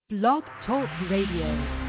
Blog Talk Radio.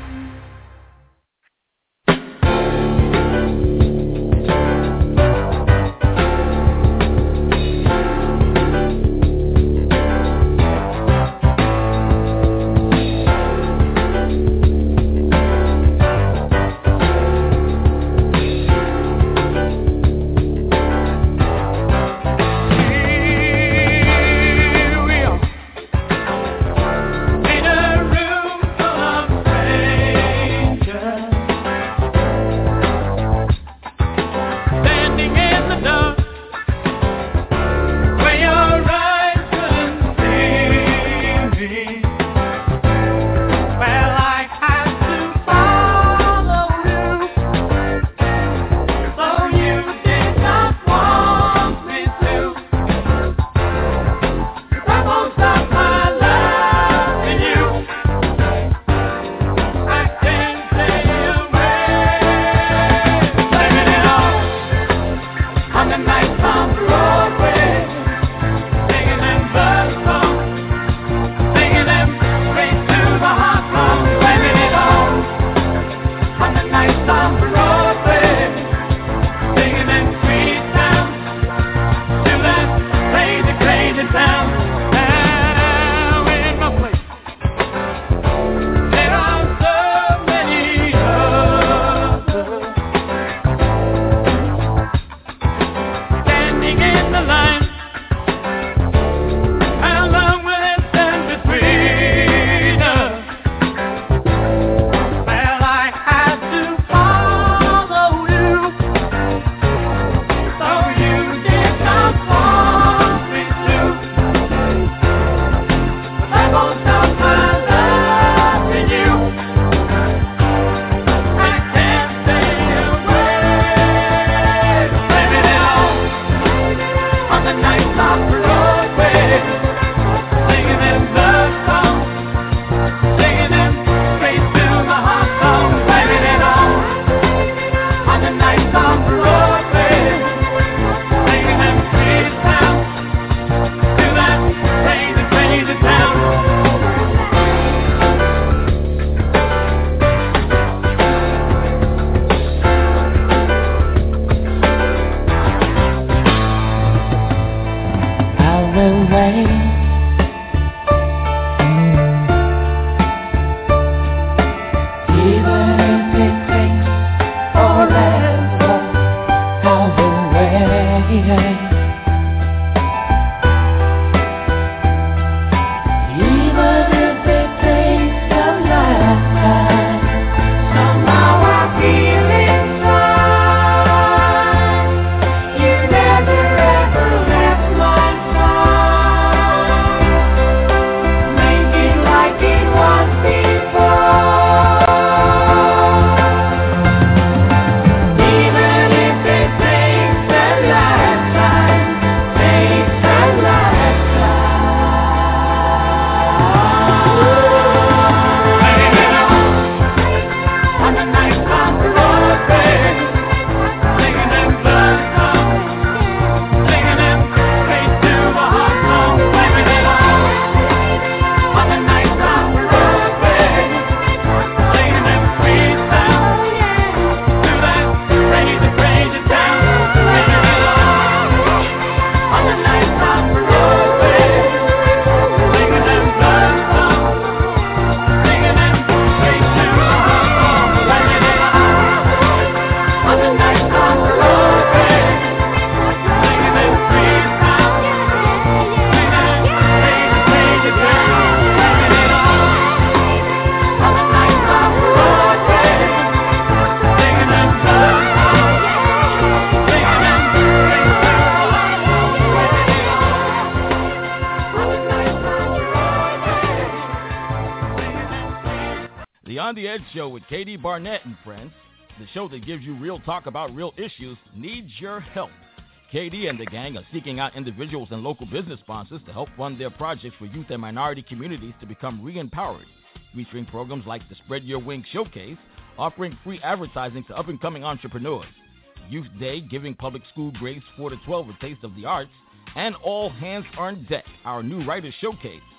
Show with Katie Barnett and friends, the show that gives you real talk about real issues, needs your help. Katie and the gang are seeking out individuals and local business sponsors to help fund their projects for youth and minority communities to become re-empowered, featuring programs like the Spread Your Wings Showcase, offering free advertising to up-and-coming entrepreneurs, Youth Day, giving public school grades 4 to 12 a taste of the arts, and All Hands on Deck, our new writers showcase.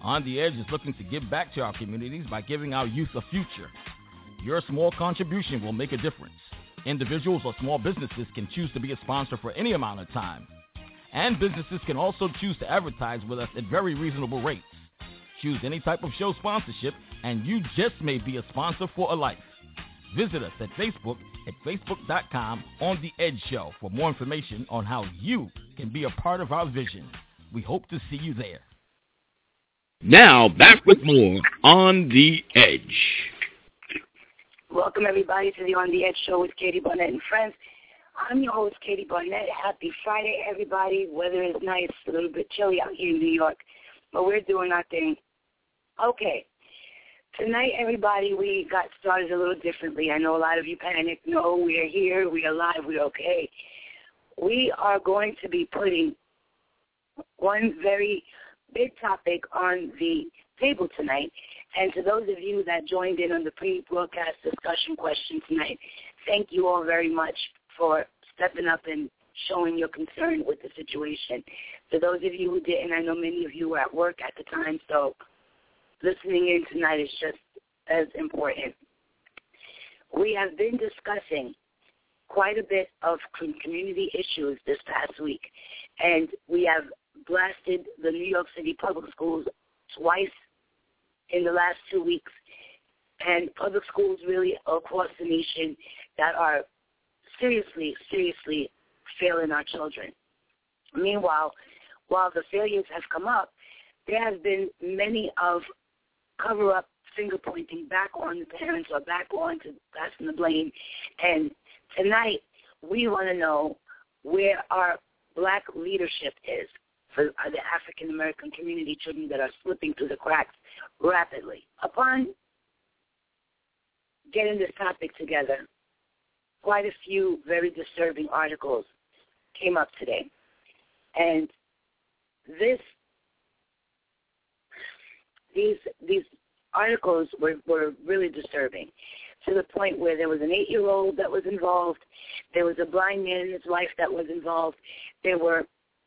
On the Edge is looking to give back to our communities by giving our youth a future. Your small contribution will make a difference. Individuals or small businesses can choose to be a sponsor for any amount of time. And businesses can also choose to advertise with us at very reasonable rates. Choose any type of show sponsorship, and you just may be a sponsor for a life. Visit us at Facebook at facebook.com On The Edge Show for more information on how you can be a part of our vision. We hope to see you there. Now, back with more On The Edge. Welcome, everybody, to the On The Edge Show with Katie Barnett and friends. I'm your host, Katie Barnett. Happy Friday, everybody. Weather is nice, a little bit chilly out here in New York, but we're doing our thing. Okay, tonight, everybody, we got started a little differently. I know a lot of you panicked. No, we're here, we're alive, we're okay. We are going to be putting one very big topic on the table tonight. And to those of you that joined in on the pre-broadcast discussion question tonight, thank you all very much for stepping up and showing your concern with the situation. To those of you who didn't, I know many of you were at work at the time, so listening in tonight is just as important. We have been discussing quite a bit of community issues this past week, and we have blasted the New York City public schools twice in the last 2 weeks, and public schools really across the nation that are seriously failing our children. Meanwhile, while the failures have come up, there has been many of cover-up, finger-pointing back on the parents or back on to passing the blame. And tonight, we want to know where our black leadership is for the African-American community children that are slipping through the cracks rapidly. Upon getting this topic together, quite a few very disturbing articles came up today. And these articles were really disturbing, to the point where there was an 8-year-old that was involved, there was a blind man and his wife that was involved, there were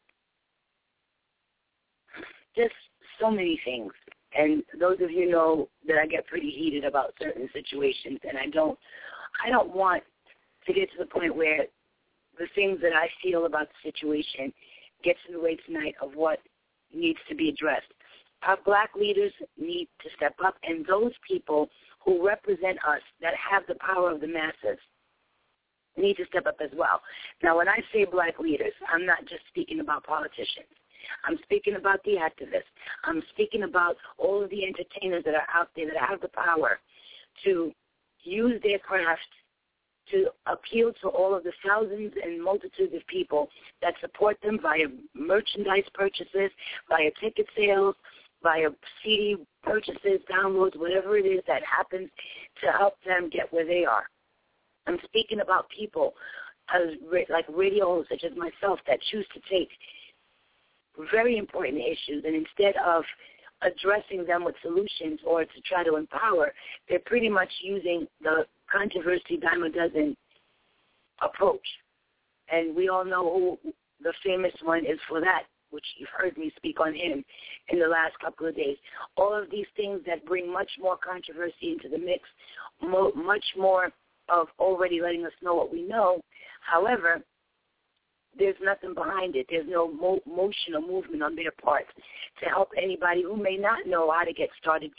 just so many things. And those of you know that I get pretty heated about certain situations, and I don't want to get to the point where the things that I feel about the situation gets in the way tonight of what needs to be addressed. Our black leaders need to step up, and those people who represent us that have the power of the masses need to step up as well. Now, when I say black leaders, I'm not just speaking about politicians. I'm speaking about the activists. I'm speaking about all of the entertainers that are out there that have the power to use their craft to appeal to all of the thousands and multitudes of people that support them via merchandise purchases, via ticket sales, via CD purchases, downloads, whatever it is that happens to help them get where they are. I'm speaking about people like radios such as myself that choose to take very important issues, and instead of addressing them with solutions or to try to empower, they're pretty much using the controversy dime a dozen approach. And we all know who the famous one is for that, which you've heard me speak on him in the last couple of days. All of these things that bring much more controversy into the mix, much more of already letting us know what we know. However, there's nothing behind it. There's no motion or movement on their part to help anybody who may not know how to get started.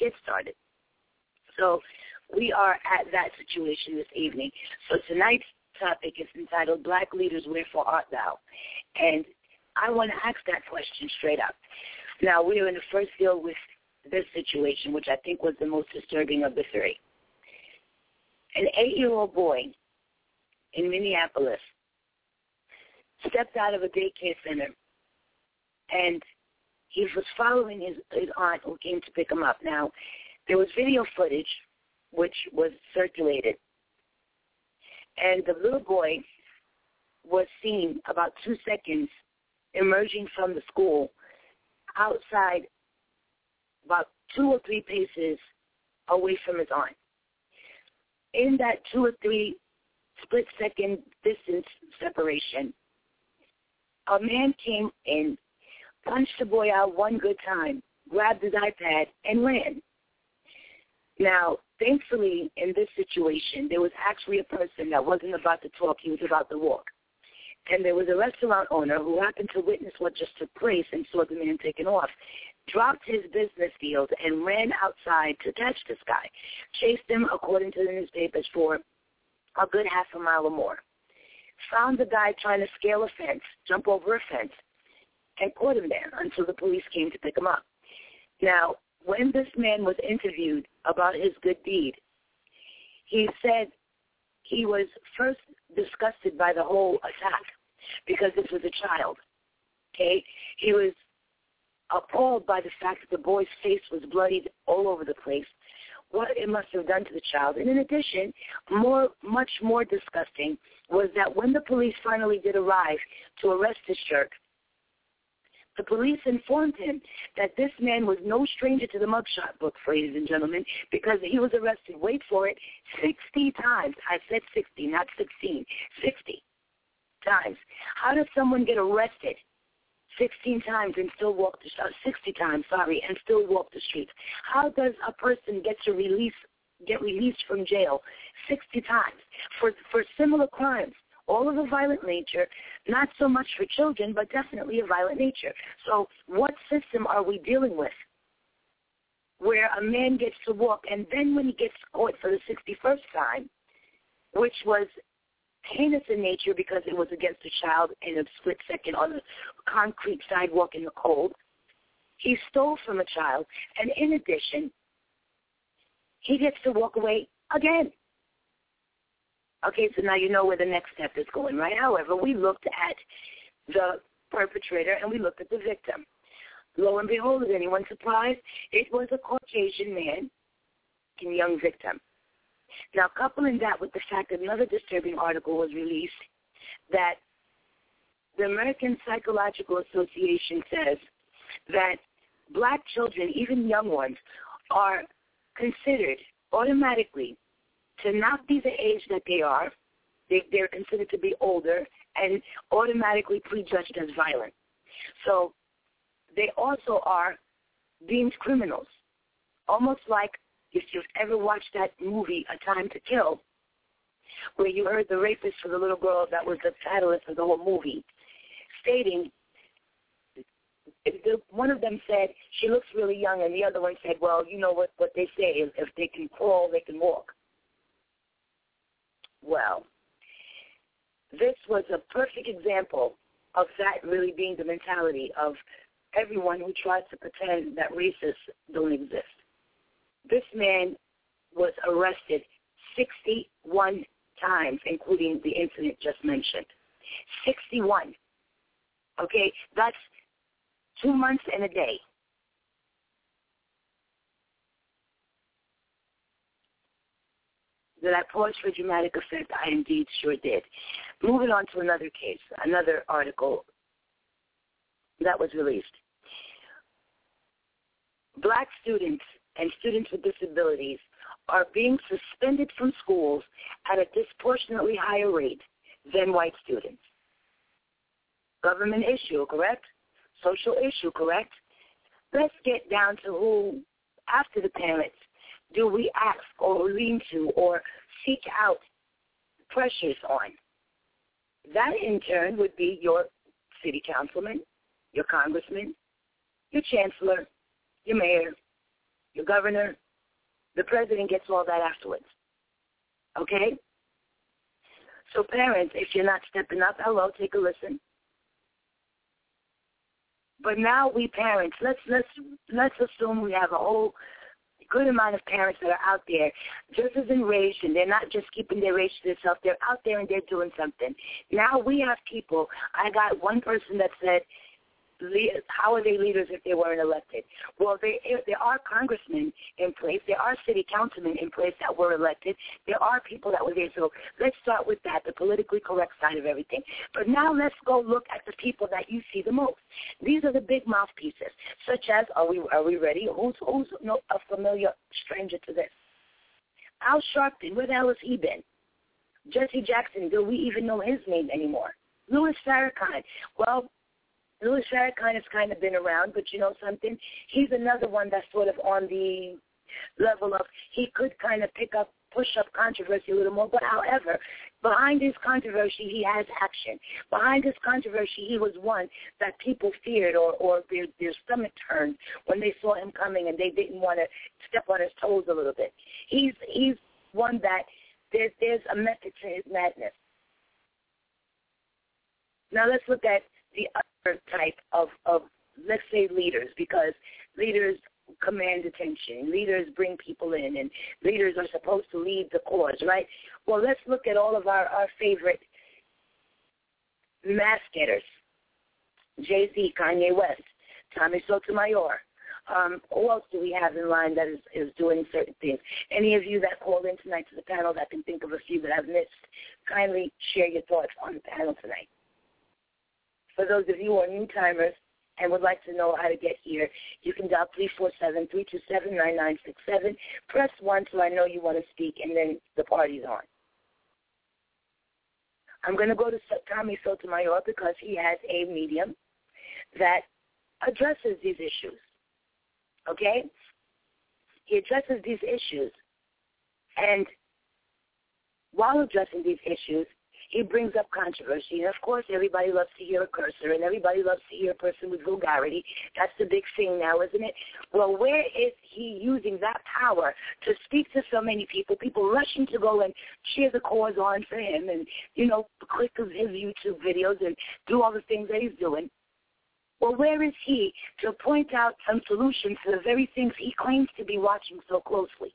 So we are at that situation this evening. So tonight's topic is entitled, Black Leaders, Wherefore Art Thou? And I want to ask that question straight up. Now, we are in the first deal with this situation, which I think was the most disturbing of the three. An 8-year-old boy in Minneapolis stepped out of a daycare center, and he was following his aunt who came to pick him up. Now, there was video footage which was circulated, and the little boy was seen about 2 seconds emerging from the school outside about 2 or 3 paces away from his aunt. In that 2 or 3 split-second distance separation, a man came in, punched the boy out one good time, grabbed his iPad, and ran. Now, thankfully, in this situation, there was actually a person that wasn't about to talk. He was about to walk. And there was a restaurant owner who happened to witness what just took place and saw the man taking off, dropped his business deals, and ran outside to catch this guy. Chased him, according to the newspapers, for a good half a mile or more. Found the guy trying to scale a fence, jump over a fence, and caught him there until the police came to pick him up. Now, when this man was interviewed about his good deed, he said he was first disgusted by the whole attack because this was a child. Okay? He was appalled by the fact that the boy's face was bloodied all over the place, what it must have done to the child. And in addition, much more disgusting was that when the police finally did arrive to arrest this jerk, the police informed him that this man was no stranger to the mugshot book, ladies and gentlemen, because he was arrested, wait for it, 60 times. I said 60, not 16, 60 times. How does someone get arrested 16 times and still walk the 60 times, and still walk the streets? How does a person get released from jail 60 times for similar crimes? All of a violent nature, not so much for children, but definitely a violent nature. So what system are we dealing with where a man gets to walk, and then when he gets caught for the 61st time, which was heinous in nature because it was against a child in a split second on a concrete sidewalk in the cold, he stole from a child, and in addition, he gets to walk away again. Okay, so now you know where the next step is going, right? However, we looked at the perpetrator and we looked at the victim. Lo and behold, is anyone surprised? It was a Caucasian man, a young victim. Now, coupling that with the fact that another disturbing article was released that the American Psychological Association says that black children, even young ones, are considered automatically to not be the age that they are. They're considered to be older and automatically prejudged as violent. So they also are deemed criminals, almost like if you've ever watched that movie, A Time to Kill, where you heard the rapist for the little girl that was the catalyst of the whole movie, stating, one of them said, she looks really young, and the other one said, well, you know what they say is if they can crawl, they can walk. Well, this was a perfect example of that really being the mentality of everyone who tries to pretend that racists don't exist. This man was arrested 61 times, including the incident just mentioned. 61. Okay, that's 2 months and a day. Did I pause for dramatic effect? I indeed sure did. Moving on to another case, another article that was released. Black students and students with disabilities are being suspended from schools at a disproportionately higher rate than white students. Government issue, correct? Social issue, correct? Let's get down to who, after the parents, do we ask or lean to or seek out pressures on? That, in turn, would be your city councilman, your congressman, your chancellor, your mayor, your governor. The president gets all that afterwards. Okay? So parents, if you're not stepping up, hello, take a listen. But now we parents, let's assume we have a whole good amount of parents that are out there just as enraged, and they're not just keeping their rage to themselves. They're out there and they're doing something. Now we have people. I got one person that said, how are they leaders if they weren't elected? Well, there are congressmen in place. There are city councilmen in place that were elected. There are people that were there. So let's start with that, the politically correct side of everything. But now let's go look at the people that you see the most. These are the big mouthpieces, such as, are we ready? Who's a familiar stranger to this? Al Sharpton, where the hell has he been? Jesse Jackson, do we even know his name anymore? Louis Farrakhan. Well, Louis Farrakhan has kind of been around, but you know something? He's another one that's sort of on the level of he could kind of push up controversy a little more. But however, behind his controversy, he has action. Behind his controversy, he was one that people feared or their stomach turned when they saw him coming and they didn't want to step on his toes a little bit. He's one that there's a method to his madness. Now let's look at the other type of let's say, leaders, because leaders command attention. Leaders bring people in, and leaders are supposed to lead the cause, right? Well, let's look at all of our favorite mass getters. Jay-Z, Kanye West, Tommy Sotomayor. Who else do we have in line that is doing certain things? Any of you that called in tonight to the panel that can think of a few that I've missed, kindly share your thoughts on the panel tonight. For those of you who are new-timers and would like to know how to get here, you can dial 347-327-9967. Press 1 so I know you want to speak, and then the party's on. I'm going to go to Tommy Sotomayor because he has a medium that addresses these issues. Okay? He addresses these issues. And while addressing these issues, he brings up controversy. And, of course, everybody loves to hear a cursor, and everybody loves to hear a person with vulgarity. That's the big thing now, isn't it? Well, where is he using that power to speak to so many people rushing to go and cheer the cause on for him and, you know, click his YouTube videos and do all the things that he's doing? Well, where is he to point out some solutions to the very things he claims to be watching so closely?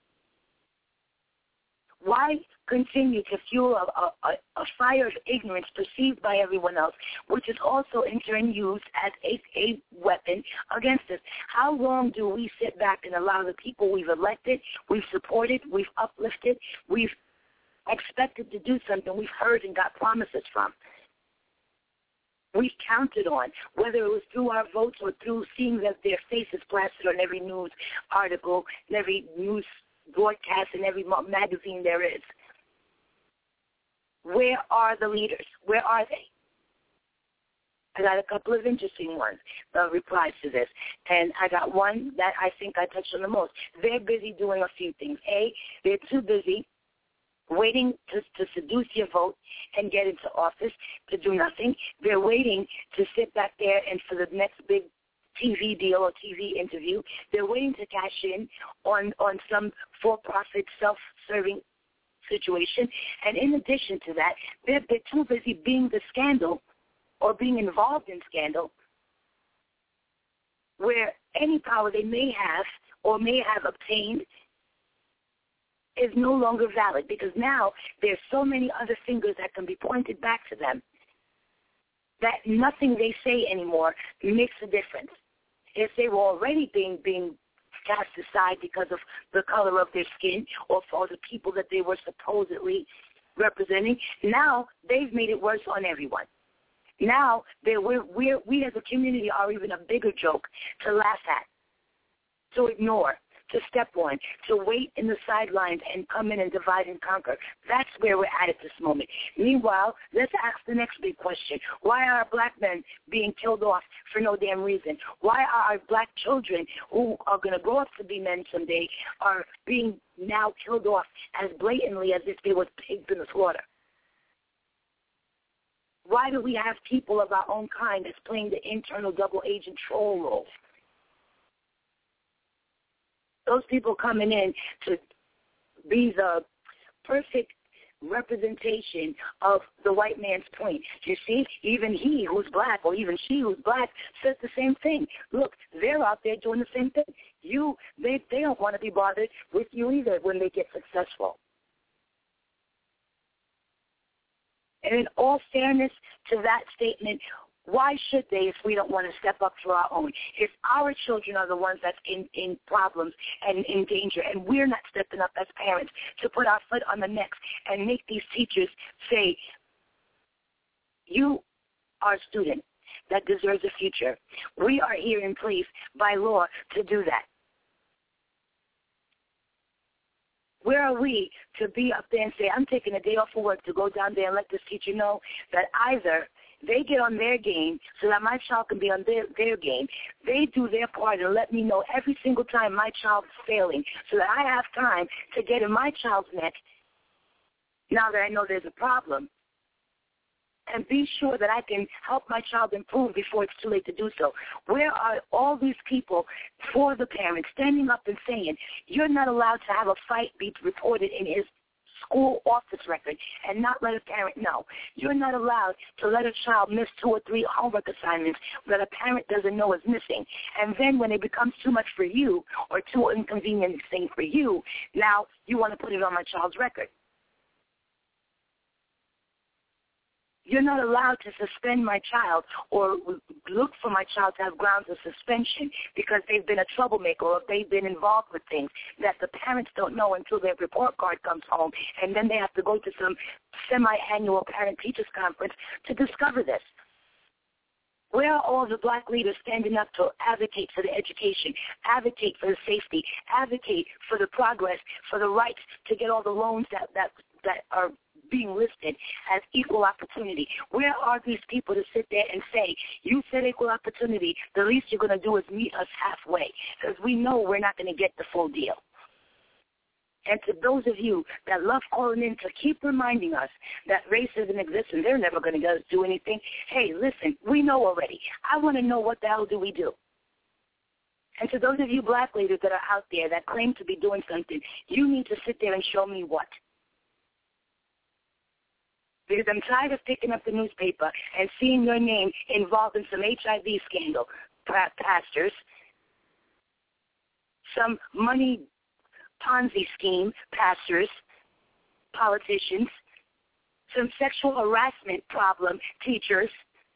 Why continue to fuel a fire of ignorance perceived by everyone else, which is also in turn used as a weapon against us? How long do we sit back and allow the people we've elected, we've supported, we've uplifted, we've expected to do something we've heard and got promises from, we've counted on, whether it was through our votes or through seeing that their faces plastered on every news article, and every news broadcast, and every magazine there is? Where are the leaders? Where are they? I got a couple of interesting ones, replies to this. And I got one that I think I touched on the most. They're busy doing a few things. A, they're too busy waiting to seduce your vote and get into office to do nothing. They're waiting to sit back there and for the next big TV deal or TV interview, they're waiting to cash in on some for-profit, self-serving situation. And in addition to that, they're too busy being the scandal or being involved in scandal where any power they may have or may have obtained is no longer valid, because now there's so many other fingers that can be pointed back to them that nothing they say anymore makes a difference. If they were already being cast aside because of the color of their skin or for the people that they were supposedly representing, now they've made it worse on everyone. Now we as a community are even a bigger joke to laugh at, to ignore, to step on, to wait in the sidelines and come in and divide and conquer. That's where we're at this moment. Meanwhile, let's ask the next big question. Why are black men being killed off for no damn reason? Why are our black children who are going to grow up to be men someday are being now killed off as blatantly as if they were pigs in the slaughter? Why do we have people of our own kind that's playing the internal double agent troll role? Those people coming in to be the perfect representation of the white man's point. You see, even he who's black or even she who's black says the same thing. Look, they're out there doing the same thing. They don't want to be bothered with you either when they get successful. And in all fairness to that statement, why should they if we don't want to step up for our own? If our children are the ones that's in problems and in danger, and we're not stepping up as parents to put our foot on the neck and make these teachers say, you are a student that deserves a future. We are here in place by law to do that. Where are we to be up there and say, I'm taking a day off of work to go down there and let this teacher know that either They get on their game so that my child can be on their game. They do their part and let me know every single time my child is failing so that I have time to get in my child's neck now that I know there's a problem, and be sure that I can help my child improve before it's too late to do so. Where are all these people for the parents standing up and saying, you're not allowed to have a fight be reported in his school office record and not let a parent know? You're not allowed to let a child miss 2 or 3 homework assignments that a parent doesn't know is missing. And then when it becomes too much for you or too inconveniencing for you, now you want to put it on my child's record. You're not allowed to suspend my child or look for my child to have grounds of suspension because they've been a troublemaker or they've been involved with things that the parents don't know until their report card comes home, and then they have to go to some semi-annual parent-teachers conference to discover this. Where are all the black leaders standing up to advocate for the education, advocate for the safety, advocate for the progress, for the rights to get all the loans that are being listed as equal opportunity? Where are these people to sit there and say, you said equal opportunity, the least you're going to do is meet us halfway, because we know we're not going to get the full deal. And to those of you that love calling in to keep reminding us that racism exists and they're never going to do anything, hey, listen, we know already. I want to know what the hell do we do. And to those of you black leaders that are out there that claim to be doing something, you need to sit there and show me what. Because I'm tired of picking up the newspaper and seeing your name involved in some HIV scandal, pastors, some money Ponzi scheme, pastors, politicians, some sexual harassment problem, teachers,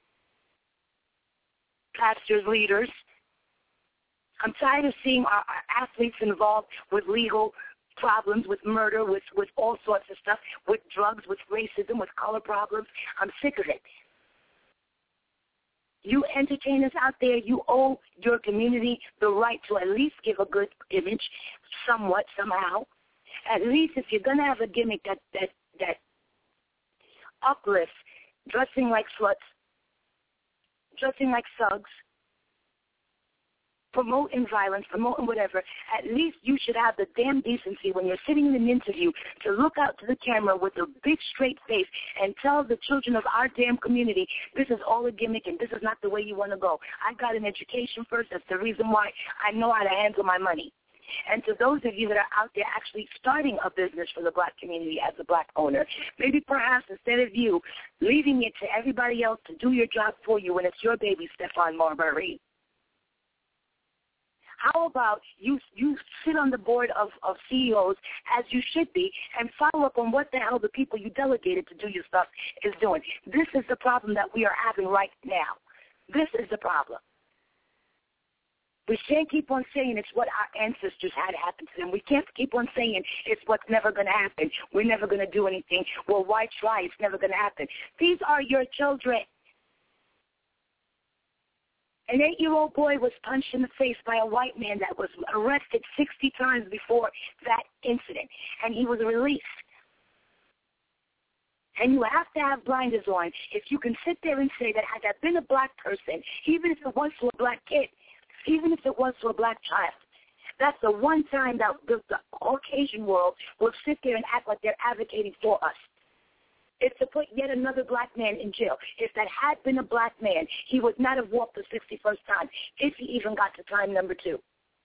pastors, leaders. I'm tired of seeing our athletes involved with legal problems, with murder, with all sorts of stuff, with drugs, with racism, with color problems. I'm sick of it. You entertainers out there, you owe your community the right to at least give a good image, somewhat, somehow. At least if you're going to have a gimmick that uplifts, dressing like sluts, dressing like thugs, promoting violence, promoting whatever, at least you should have the damn decency when you're sitting in an interview to look out to the camera with a big straight face and tell the children of our damn community, this is all a gimmick and this is not the way you want to go. I got an education first. That's the reason why I know how to handle my money. And to those of you that are out there actually starting a business for the black community as a black owner, maybe perhaps instead of you leaving it to everybody else to do your job for you when it's your baby, Stephon Marbury, how about you sit on the board of CEOs, as you should be, and follow up on what the hell the people you delegated to do your stuff is doing? This is the problem that we are having right now. This is the problem. We can't keep on saying it's what our ancestors had happen to them. We can't keep on saying it's what's never going to happen. We're never going to do anything. Well, why try? It's never going to happen. These are your children. An 8-year-old boy was punched in the face by a white man that was arrested 60 times before that incident, and he was released. And you have to have blinders on if you can sit there and say that had that been a black person, even if it was to a black kid, even if it was to a black child, that's the one time that the Caucasian world will sit there and act like they're advocating for us. It's to put yet another black man in jail. If that had been a black man, he would not have walked the 61st time, if he even got to time number 2.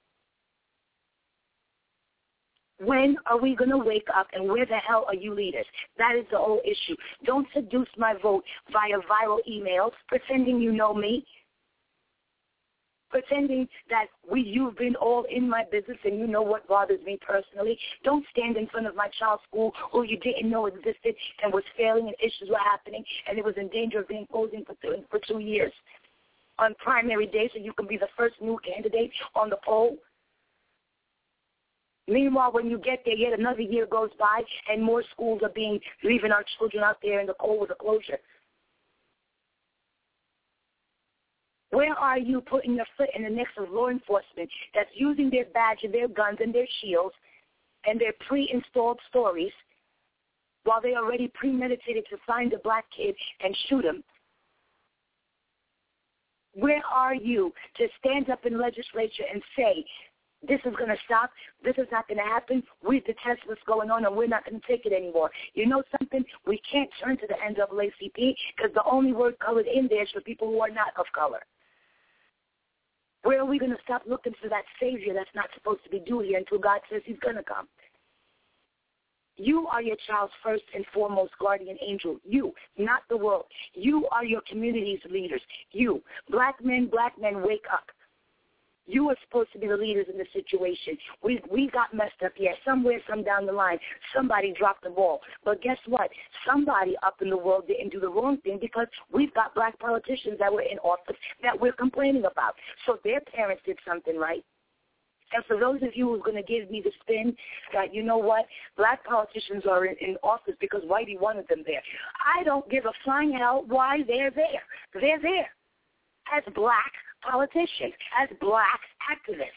When are we going to wake up, and where the hell are you leaders? That is the whole issue. Don't seduce my vote via viral emails, pretending you know me, pretending that you've been all in my business and you know what bothers me personally. Don't stand in front of my child's school who you didn't know existed and was failing and issues were happening and it was in danger of being closing for 2 years on primary day so you can be the first new candidate on the poll. Meanwhile, when you get there, yet another year goes by and more schools are leaving our children out there in the cold with a closure. Where are you putting your foot in the necks of law enforcement that's using their badge and their guns and their shields and their pre-installed stories while they already premeditated to find a black kid and shoot him Where are you to stand up in legislature and say, this is going to stop, this is not going to happen, we detest what's going on, and we're not going to take it anymore. You know something? We can't turn to the NAACP because the only word colored in there is for people who are not of color. Where are we going to stop looking for that savior that's not supposed to be due here until God says he's going to come? You are your child's first and foremost guardian angel. You, not the world. You are your community's leaders. You. Black men, wake up. You are supposed to be the leaders in the situation. We got messed up here. Somewhere, some down the line, somebody dropped the ball. But guess what? Somebody up in the world didn't do the wrong thing because we've got black politicians that were in office that we're complaining about. So their parents did something right. And for those of you who are going to give me the spin that, you know what, black politicians are in office because Whitey wanted them there. I don't give a flying hell why they're there. They're there as black politicians, as black activists.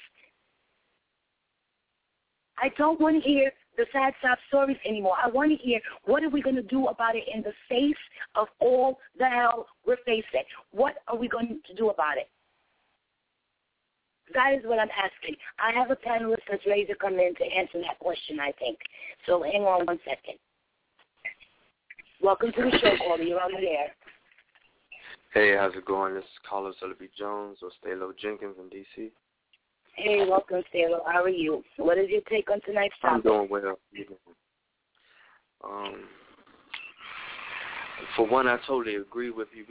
I don't want to hear the sad sob stories anymore. I want to hear what are we going to do about it in the face of all the hell we're facing. What are we going to do about it? That is what I'm asking. I have a panelist that's ready to come in to answer that question, I think. So hang on 1 second. Welcome to the show, caller. You're on the air. Hey, how's it going? This is Carlos Sullivan Jones or Stalo Jenkins in D.C. Hey, welcome, Stalo. How are you? What is your take on tonight's topic? I'm doing well. For one, I totally agree with you.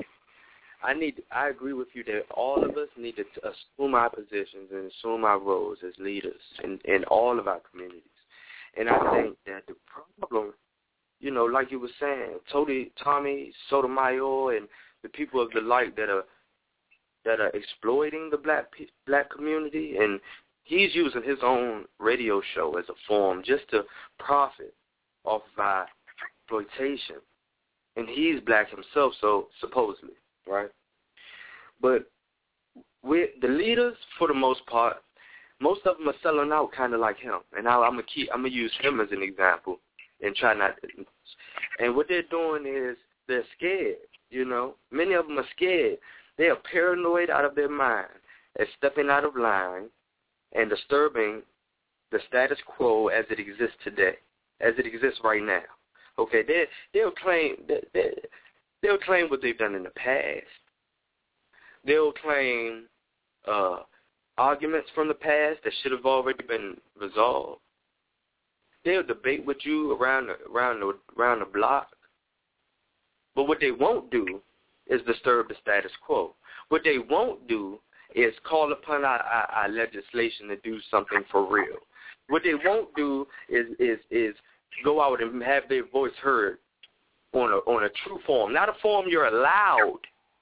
I agree with you that all of us need to assume our positions and assume our roles as leaders in all of our communities. And I think that the problem, you know, like you were saying, Tommy Sotomayor and the people of the light that are exploiting the black community, and he's using his own radio show as a form just to profit off of our exploitation. And he's black himself, so supposedly. Right, but the leaders, for the most part, most of them are selling out, kind of like him. And now I'm gonna use him as an example, and try not to. And what they're doing is they're scared. You know, many of them are scared. They are paranoid out of their mind at stepping out of line and disturbing the status quo as it exists today, as it exists right now. Okay, they'll claim that. They'll claim what they've done in the past. They'll claim arguments from the past that should have already been resolved. They'll debate with you around the block. But what they won't do is disturb the status quo. What they won't do is call upon our legislation to do something for real. What they won't do is go out and have their voice heard on a true form, not a form you're allowed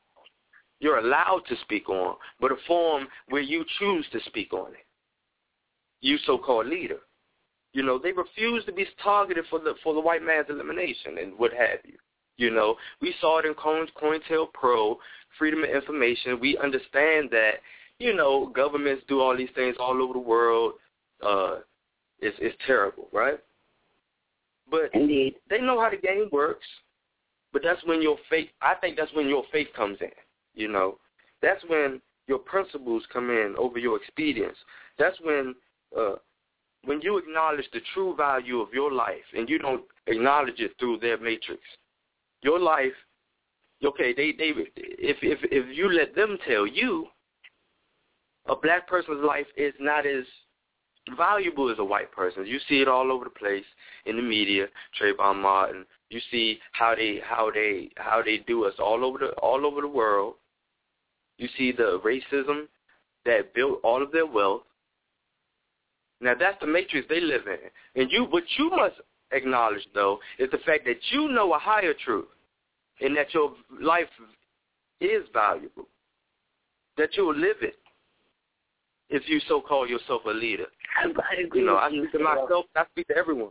to speak on, but a form where you choose to speak on it. You so-called leader. You know, they refuse to be targeted for the white man's elimination and what have you. You know, we saw it in COINTELPRO, freedom of information. We understand that, you know, governments do all these things all over the world. It's terrible, right? But Indeed. They know how the game works. But that's when I think that's when your faith comes in, you know. That's when your principles come in over your expedience. That's when you acknowledge the true value of your life and you don't acknowledge it through their matrix. Your life, okay, if you let them tell you a black person's life is not as valuable as a white person. You see it all over the place in the media, Trayvon Martin. You see how they do us all over the world. You see the racism that built all of their wealth. Now that's the matrix they live in. And what you must acknowledge though is the fact that you know a higher truth and that your life is valuable. That you'll live it. If you so call yourself a leader. I agree with you. I speak to myself, I speak to everyone.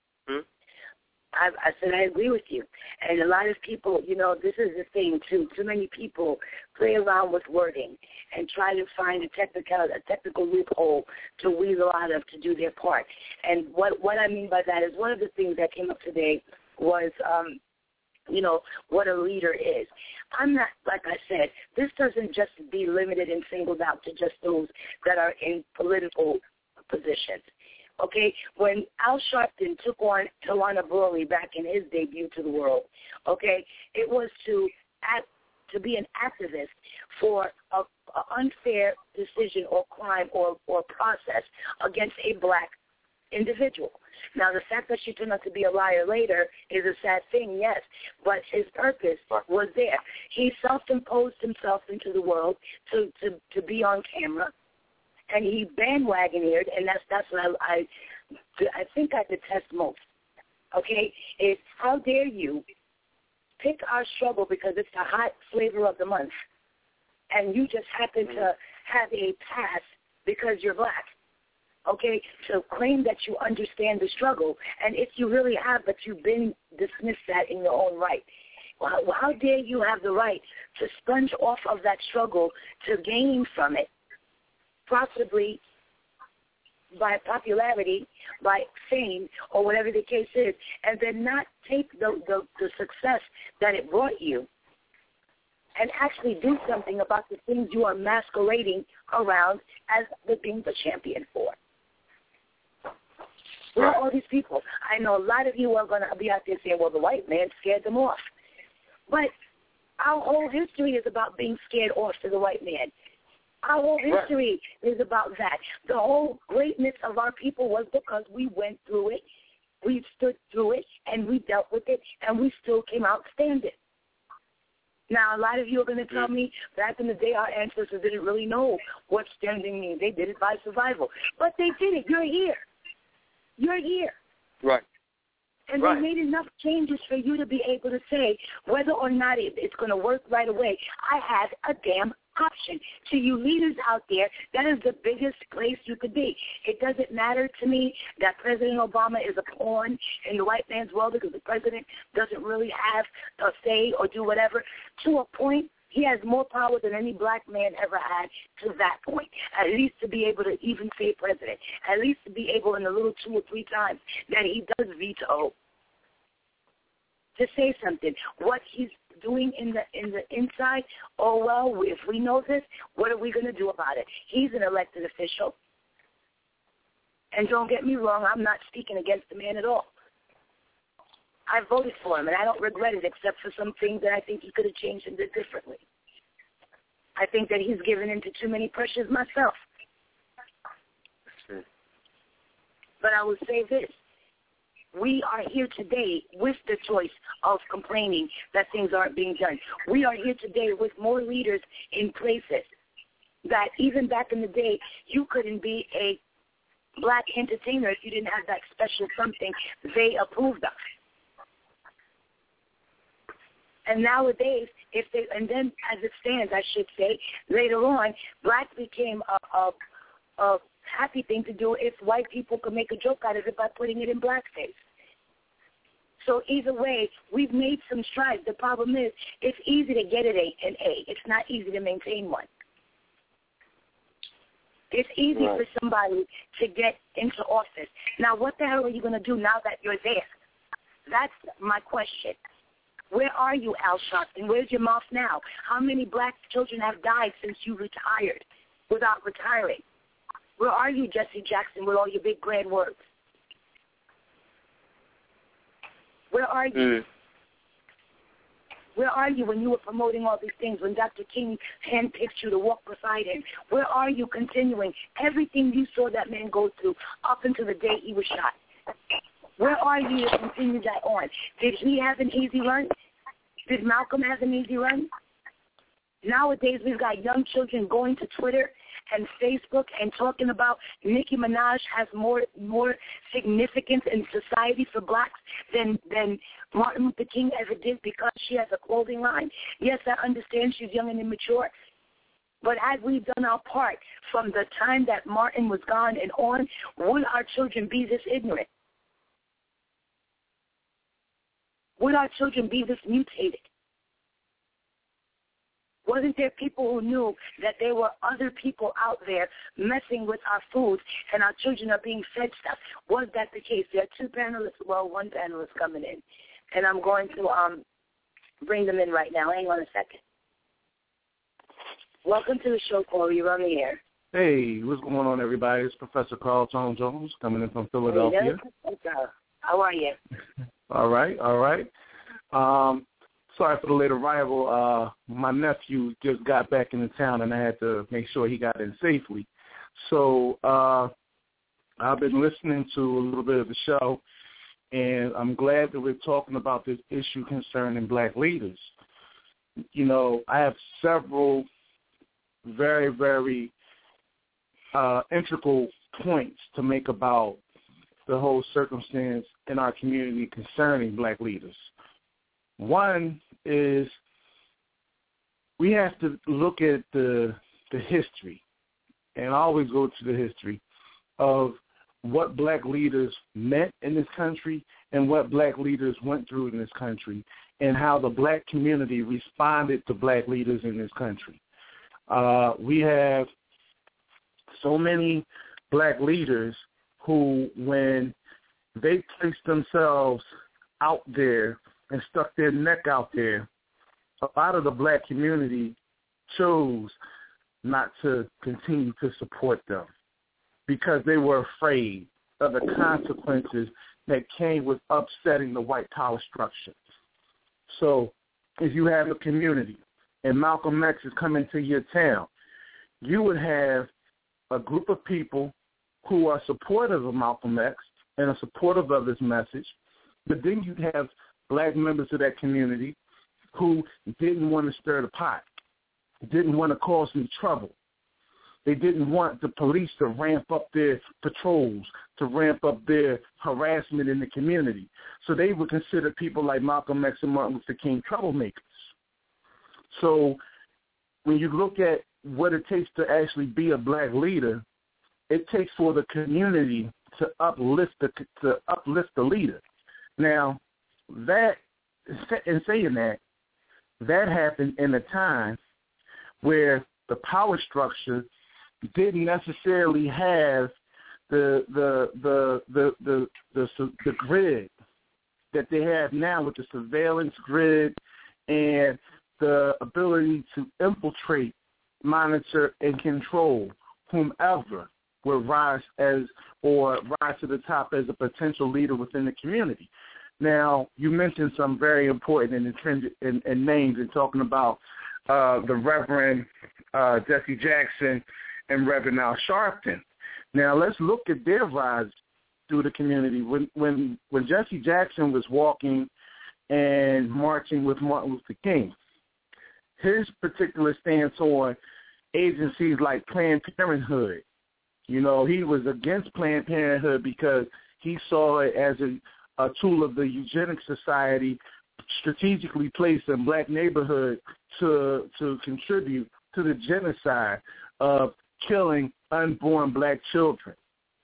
I said I agree with you. And a lot of people, you know, this is the thing, too. Too many people play around with wording and try to find a technical loophole to weasel out of to do their part. And what I mean by that is one of the things that came up today was what a leader is. I'm not, like I said, this doesn't just be limited and singled out to just those that are in political positions. Okay, when Al Sharpton took on Tawana Brawley back in his debut to the world, okay, it was to be an activist for an unfair decision or crime or process against a black individual. Now, the fact that she turned out to be a liar later is a sad thing, yes, but his purpose was there. He self-imposed himself into the world to be on camera, and he bandwagoneered, and that's what I think I detest most, okay, is how dare you pick our struggle because it's the hot flavor of the month, and you just happen to have a pass because you're black. Okay, so claim that you understand the struggle, and if you really have, but you've been dismissed that in your own right. Well, how dare you have the right to sponge off of that struggle to gain from it, possibly by popularity, by fame, or whatever the case is, and then not take the success that it brought you and actually do something about the things you are masquerading around as being the champion for. Where are all these people? I know a lot of you are going to be out there saying, well, the white man scared them off. But our whole history is about being scared off to the white man. Our whole history is about that. The whole greatness of our people was because we went through it, we stood through it, and we dealt with it, and we still came out standing. Now, a lot of you are going to tell me back in the day our ancestors didn't really know what standing means. They did it by survival. But they did it. You're here. You're here. Right. And they made enough changes for you to be able to say whether or not it's going to work right away. I have a damn option. To you leaders out there, that is the biggest place you could be. It doesn't matter to me that President Obama is a pawn in the white man's world because the president doesn't really have a say or do whatever. To a point, he has more power than any black man ever had to that point, at least to be able to even say president, at least to be able in the little 2 or 3 times that he does veto to say something. What he's doing in the inside, oh, well, if we know this, what are we going to do about it? He's an elected official. And don't get me wrong, I'm not speaking against the man at all. I voted for him, and I don't regret it except for some things that I think he could have changed and did differently. I think that he's given into too many pressures myself. But I will say this. We are here today with the choice of complaining that things aren't being done. We are here today with more leaders in places that even back in the day, you couldn't be a black entertainer if you didn't have that special something they approved of. And nowadays, and then as it stands, I should say, later on, black became a happy thing to do if white people could make a joke out of it by putting it in blackface. So either way, we've made some strides. The problem is it's easy to get an A. It's not easy to maintain one. It's easy for somebody to get into office. Now, what the hell are you going to do now that you're there? That's my question. Where are you, Al Sharpton? Where's your mouth now? How many black children have died since you retired without retiring? Where are you, Jesse Jackson, with all your big grand words? Where are you? Where are you when you were promoting all these things, when Dr. King handpicked you to walk beside him? Where are you continuing everything you saw that man go through up until the day he was shot? Where are you to continue that on? Did he have an easy run? Did Malcolm have an easy run? Nowadays, we've got young children going to Twitter and Facebook and talking about Nicki Minaj has more significance in society for blacks than Martin Luther King ever did because she has a clothing line. Yes, I understand she's young and immature, but had we done our part from the time that Martin was gone and on, would our children be this ignorant? Would our children be this mutated? Wasn't there people who knew that there were other people out there messing with our food and our children are being fed stuff? Was that the case? There are 2 panelists, one panelist coming in. And I'm going to bring them in right now. Hang on a second. Welcome to the show, Corey. You're on the air. Hey, what's going on, everybody? It's Professor Carl Tone Jones coming in from Philadelphia. How are you? All right. Sorry for the late arrival. My nephew just got back into town, and I had to make sure he got in safely. So I've been listening to a little bit of the show, and I'm glad that we're talking about this issue concerning black leaders. You know, I have several very, very integral points to make about the whole circumstance in our community concerning black leaders. One is we have to look at the history, and I always go to the history of what black leaders meant in this country and what black leaders went through in this country and how the black community responded to black leaders in this country. We have so many black leaders who, when they placed themselves out there and stuck their neck out there, a lot of the black community chose not to continue to support them because they were afraid of the consequences that came with upsetting the white power structure. So if you have a community and Malcolm X is coming to your town, you would have a group of people who are supportive of Malcolm X and are supportive of his message, but then you'd have black members of that community who didn't want to stir the pot, didn't want to cause any trouble. They didn't want the police to ramp up their patrols, to ramp up their harassment in the community. So they would consider people like Malcolm X and Martin Luther King troublemakers. So when you look at what it takes to actually be a black leader, it takes for the community to uplift the leader. Now, that, in saying that, that happened in a time where the power structure didn't necessarily have the grid that they have now with the surveillance grid and the ability to infiltrate, monitor, and control whomever will rise to the top as a potential leader within the community. Now, you mentioned some very important and names in talking about the Reverend Jesse Jackson and Reverend Al Sharpton. Now, let's look at their rise through the community. When Jesse Jackson was walking and marching with Martin Luther King, his particular stance on agencies like Planned Parenthood, you know, he was against Planned Parenthood because he saw it as a tool of the eugenics society strategically placed in black neighborhoods to contribute to the genocide of killing unborn black children.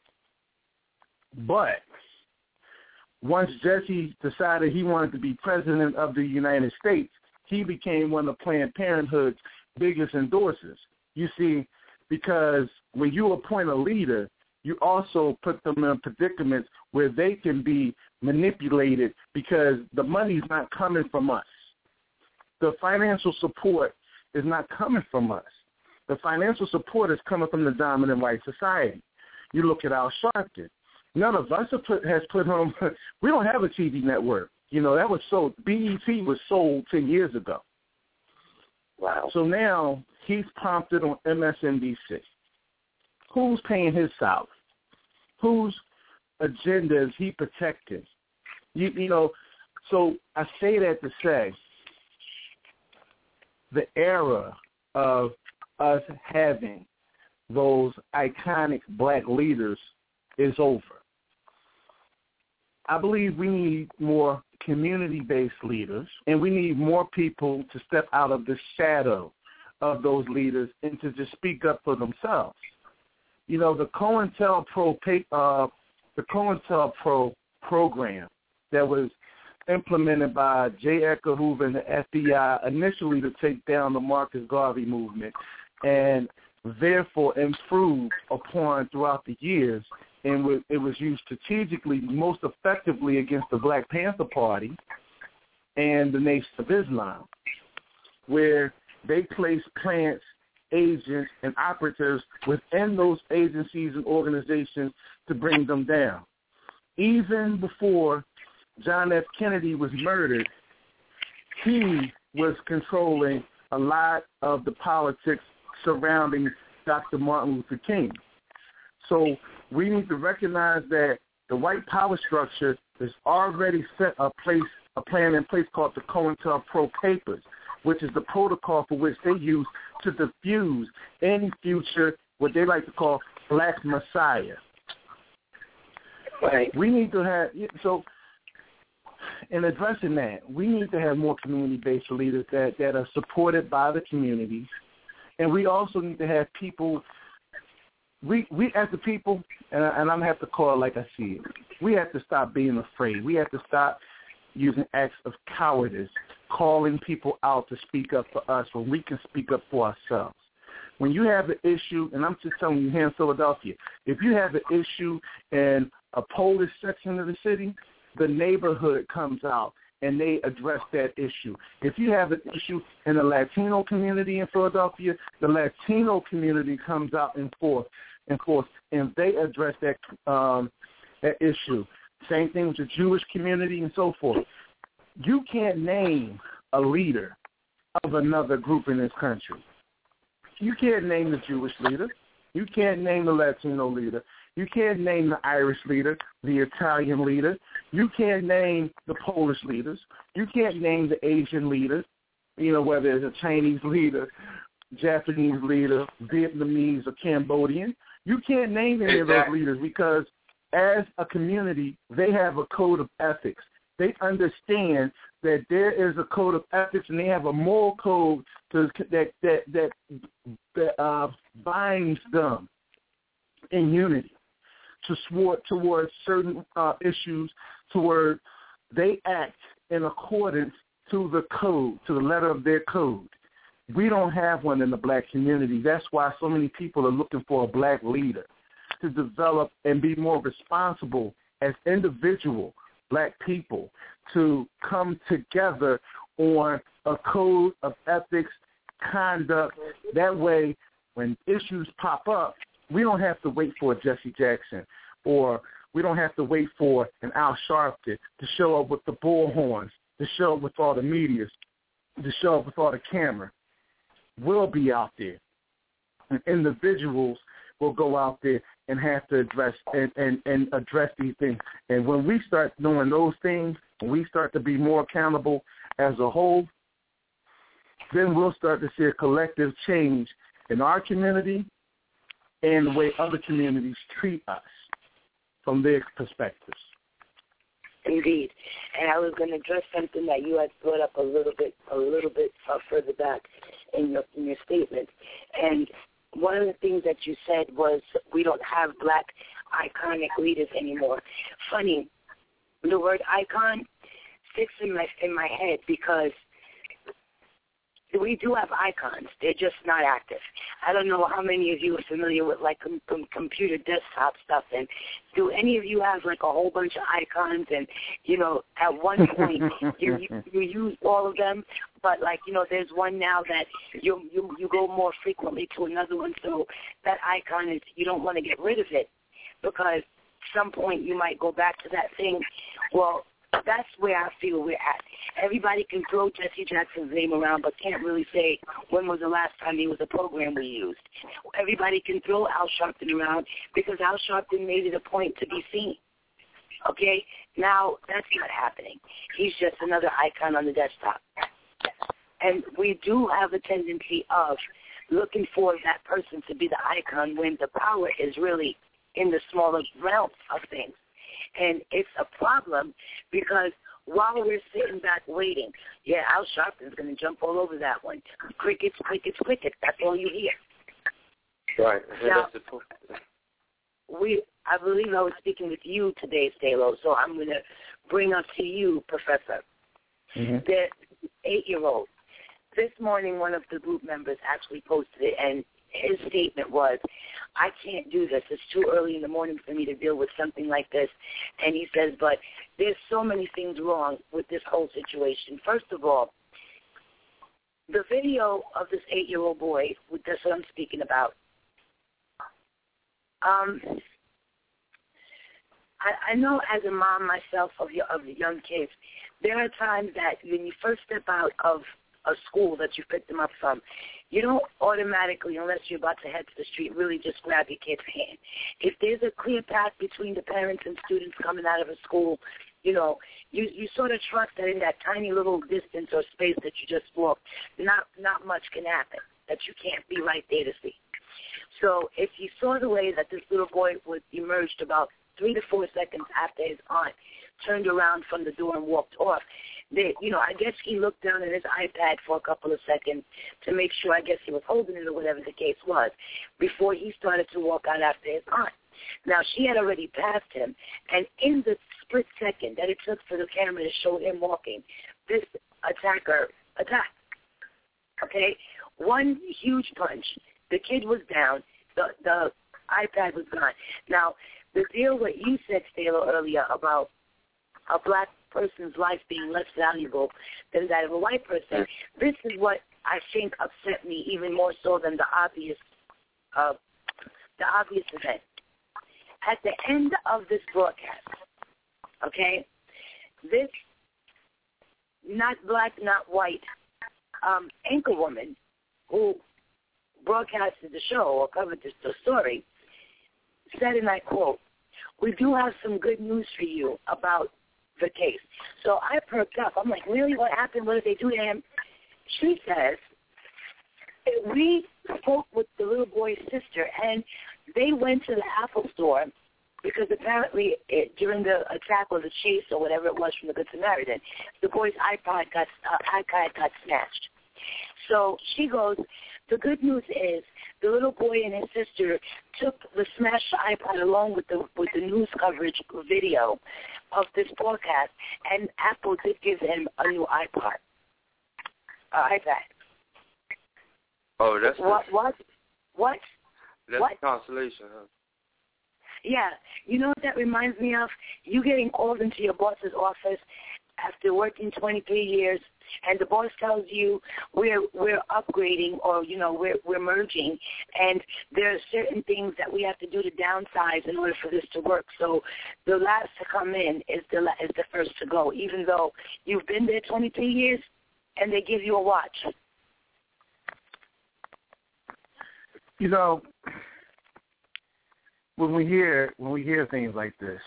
But once Jesse decided he wanted to be president of the United States, he became one of Planned Parenthood's biggest endorsers. You see, because when you appoint a leader, you also put them in predicaments where they can be manipulated because the money's not coming from us. The financial support is not coming from us. The financial support is coming from the dominant white society. You look at Al Sharpton. None of us has put on, we don't have a TV network. You know, that was sold, BET was sold 10 years ago. Wow. So now he's prompted on MSNBC. Who's paying his salary? Whose agenda is he protecting? You know, so I say that to say the era of us having those iconic black leaders is over. I believe we need more community-based leaders, and we need more people to step out of the shadow of those leaders and to just speak up for themselves. You know, the COINTELPRO program that was implemented by J. Edgar Hoover and the FBI initially to take down the Marcus Garvey movement and therefore improved upon throughout the years, and it was used strategically most effectively against the Black Panther Party and the Nation of Islam, where they place plants, agents, and operatives within those agencies and organizations to bring them down. Even before John F. Kennedy was murdered, he was controlling a lot of the politics surrounding Dr. Martin Luther King. So we need to recognize that the white power structure has already set a plan in place called the COINTELPRO Papers, which is the protocol for which they use to diffuse any future, what they like to call, black messiah. Right. We need to have, so in addressing that, we need to have more community-based leaders that are supported by the communities. And we also need to have people, we as the people, and I'm going to have to call it like I see it, we have to stop being afraid. We have to stop using acts of cowardice, calling people out to speak up for us when we can speak up for ourselves. When you have an issue, and I'm just telling you here in Philadelphia, if you have an issue in a Polish section of the city, the neighborhood comes out and they address that issue. If you have an issue in the Latino community in Philadelphia, the Latino community comes out in force, and they address that issue. Same thing with the Jewish community and so forth. You can't name a leader of another group in this country. You can't name the Jewish leader. You can't name the Latino leader. You can't name the Irish leader, the Italian leader. You can't name the Polish leaders. You can't name the Asian leaders, whether it's a Chinese leader, Japanese leader, Vietnamese, or Cambodian. You can't name any of those leaders because as a community, they have a code of ethics. They understand that there is a code of ethics and they have a moral code that binds them in unity towards certain issues, toward they act in accordance to the code, to the letter of their code. We don't have one in the black community. That's why so many people are looking for a black leader to develop and be more responsible as individual black people, to come together on a code of ethics, conduct. That way, when issues pop up, we don't have to wait for a Jesse Jackson, or we don't have to wait for an Al Sharpton to show up with the bullhorns, to show up with all the media, to show up with all the camera. We'll be out there. And individuals will go out there and have to address and address these things. And when we start doing those things, when we start to be more accountable as a whole, then we'll start to see a collective change in our community and the way other communities treat us from their perspectives. Indeed. And I was going to address something that you had brought up a little bit further back in your statement. And one of the things that you said was we don't have black iconic leaders anymore. Funny, the word icon sticks in my head because we do have icons. They're just not active. I don't know how many of you are familiar with like computer desktop stuff, and do any of you have like a whole bunch of icons? And at one point you use all of them, but like there's one now that you go more frequently to another one. So that icon is, you don't want to get rid of it because at some point you might go back to that thing. Well, that's where I feel we're at. Everybody can throw Jesse Jackson's name around, but can't really say when was the last time he was a program we used. Everybody can throw Al Sharpton around because Al Sharpton made it a point to be seen. Okay? Now, that's not happening. He's just another icon on the desktop. And we do have a tendency of looking for that person to be the icon when the power is really in the smaller realm of things. And it's a problem because while we're sitting back waiting, Al Sharpton's going to jump all over that one. Crickets, crickets, crickets. That's all you hear. Right. Now, I believe I was speaking with you today, Stalo, so I'm going to bring up to you, Professor, the 8-year-old. This morning, one of the group members actually posted it, and his statement was, I can't do this. It's too early in the morning for me to deal with something like this. And he says, but there's so many things wrong with this whole situation. First of all, the video of this 8-year-old boy, that's what I'm speaking about, I know as a mom myself of young kids, there are times that when you first step out of a school that you picked them up from, you don't automatically, unless you're about to head to the street, really just grab your kid's hand. If there's a clear path between the parents and students coming out of a school, you sort of trust that in that tiny little distance or space that you just walked, not much can happen, that you can't be right there to see. So if you saw the way that this little boy emerged about 3 to 4 seconds after his aunt turned around from the door and walked off, I guess he looked down at his iPad for a couple of seconds to make sure, I guess he was holding it or whatever the case was, before he started to walk out after his aunt. Now, she had already passed him, and in the split second that it took for the camera to show him walking, this attacker attacked. Okay? One huge punch. The kid was down. The iPad was gone. Now, the deal what you said, Stalo, earlier about a black person's life being less valuable than that of a white person, this is what I think upset me even more so than the obvious event. At the end of this broadcast, okay, this not black, not white anchor woman who broadcasted the show or covered the story said, and I quote, "We do have some good news for you about the case." So I perked up. I'm like, really? What happened? What did they do to him? She says, we spoke with the little boy's sister, and they went to the Apple store because apparently during the attack or the chase or whatever it was from the Good Samaritan, the boy's iPad got snatched. So she goes, the good news is the little boy and his sister took the smashed iPod along with the news coverage video of this broadcast, and Apple did give him a new iPad. Oh, that's what? That's what? a consolation, huh? Yeah. You know what that reminds me of? You getting called into your boss's office after working 23 years, and the boss tells you we're upgrading or we're merging, and there are certain things that we have to do to downsize in order for this to work. So the last to come in is the first to go, even though you've been there 23 years, and they give you a watch. When we hear things like this,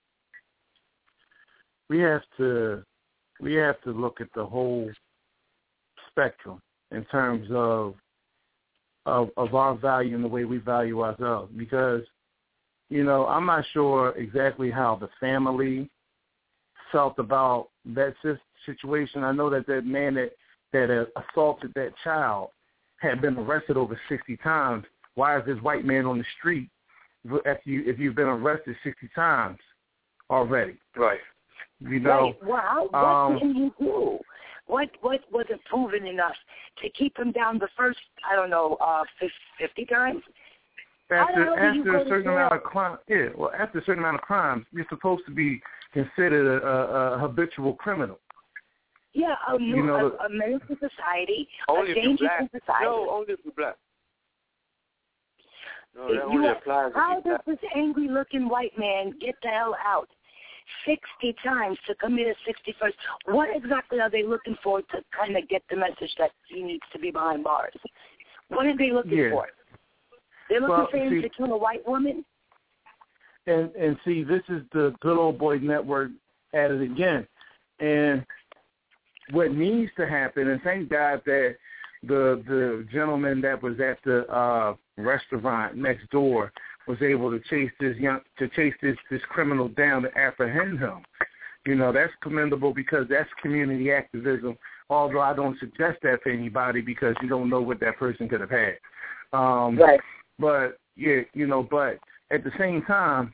we have to look at the whole spectrum in terms of our value and the way we value ourselves. Because, I'm not sure exactly how the family felt about that situation. I know that man that assaulted that child had been arrested over 60 times. Why is this white man on the street if you've been arrested 60 times already? Right. Right. Wow. What can you do? What wasn't proven enough to keep him down the first, 50 times? After a certain amount of crime, after a certain amount of crimes, you're supposed to be considered a habitual criminal. Yeah, a menace to society, only a danger to society. No, only if you're black. No, that only applies. How does this angry-looking white man get the hell out 60 times to commit a 61st? What exactly are they looking for to kind of get the message that he needs to be behind bars? What are they looking for? They're looking for him to kill a white woman? And see, this is the Good Old Boy Network at it again. And what needs to happen, and thank God that the gentleman that was at the restaurant next door was able to chase this criminal down to apprehend him. That's commendable because that's community activism. Although I don't suggest that for anybody because you don't know what that person could have had. Right. But but at the same time,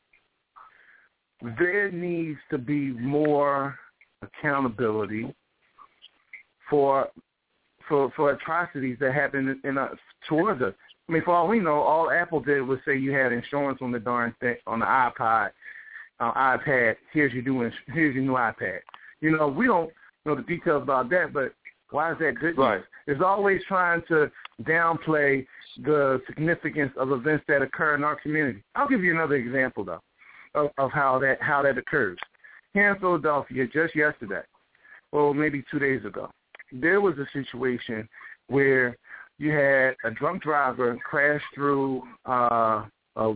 there needs to be more accountability for atrocities that happen towards us. I mean, for all we know, all Apple did was say you had insurance on the darn thing, on the iPad. Here's your new iPad. You know, we don't know the details about that, but why is that good news? It's always trying to downplay the significance of events that occur in our community. I'll give you another example, though, of how that occurs. Here in Philadelphia, just yesterday, or maybe 2 days ago, there was a situation where you had a drunk driver crash through a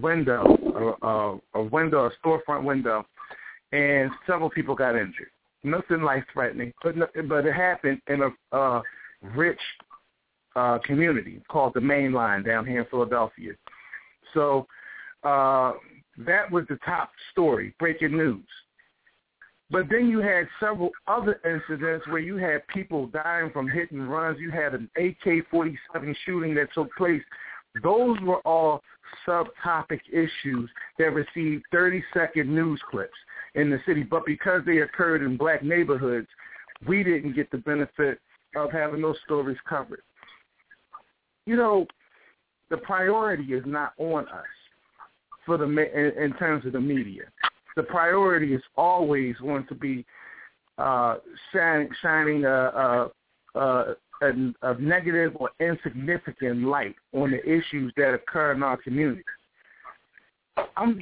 storefront window, and several people got injured. Nothing life-threatening, but it happened in a rich community called the Main Line down here in Philadelphia. So that was the top story, breaking news. But then you had several other incidents where you had people dying from hit and runs. You had an AK-47 shooting that took place. Those were all subtopic issues that received 30-second news clips in the city. But because they occurred in black neighborhoods, we didn't get the benefit of having those stories covered. You know, the priority is not on us in terms of the media. The priority is always going to be shining a negative or insignificant light on the issues that occur in our community. I'm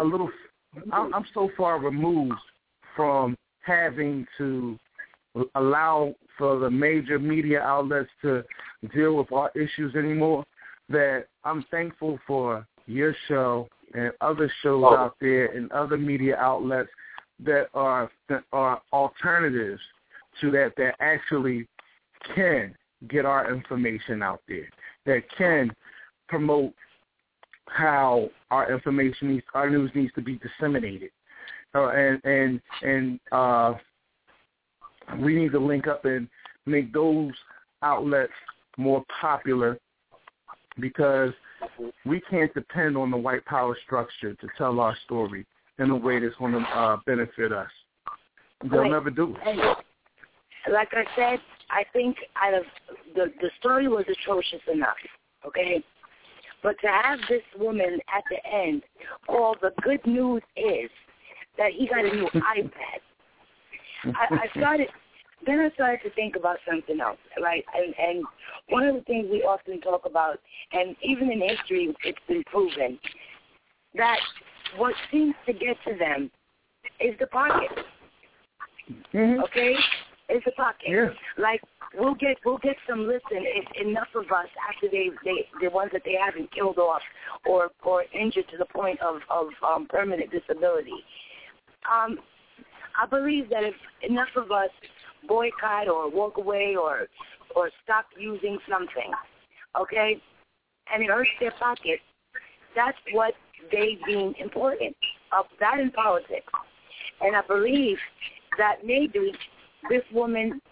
so far removed from having to allow for the major media outlets to deal with our issues anymore, that I'm thankful for your show and other shows out there and other media outlets that are alternatives to that actually can get our information out there, that can promote how our information our news needs to be disseminated. And we need to link up and make those outlets more popular, because we can't depend on the white power structure to tell our story in a way that's going to benefit us. They'll never do it. Like I said, I think out of the story was atrocious enough, okay? But to have this woman at the end call the good news is that he got a new iPad. I started to think about something else, right? And one of the things we often talk about, and even in history it's been proven, that what seems to get to them is the pocket. Mm-hmm. Okay? It's the pocket. Yeah. Like, we'll get some listen if enough of us, after the ones that they haven't killed off or injured to the point of permanent disability. I believe that if enough of us boycott or walk away or stop using something, okay, and it hurts their pocket, that's what they deem important, that in politics. And I believe that maybe this woman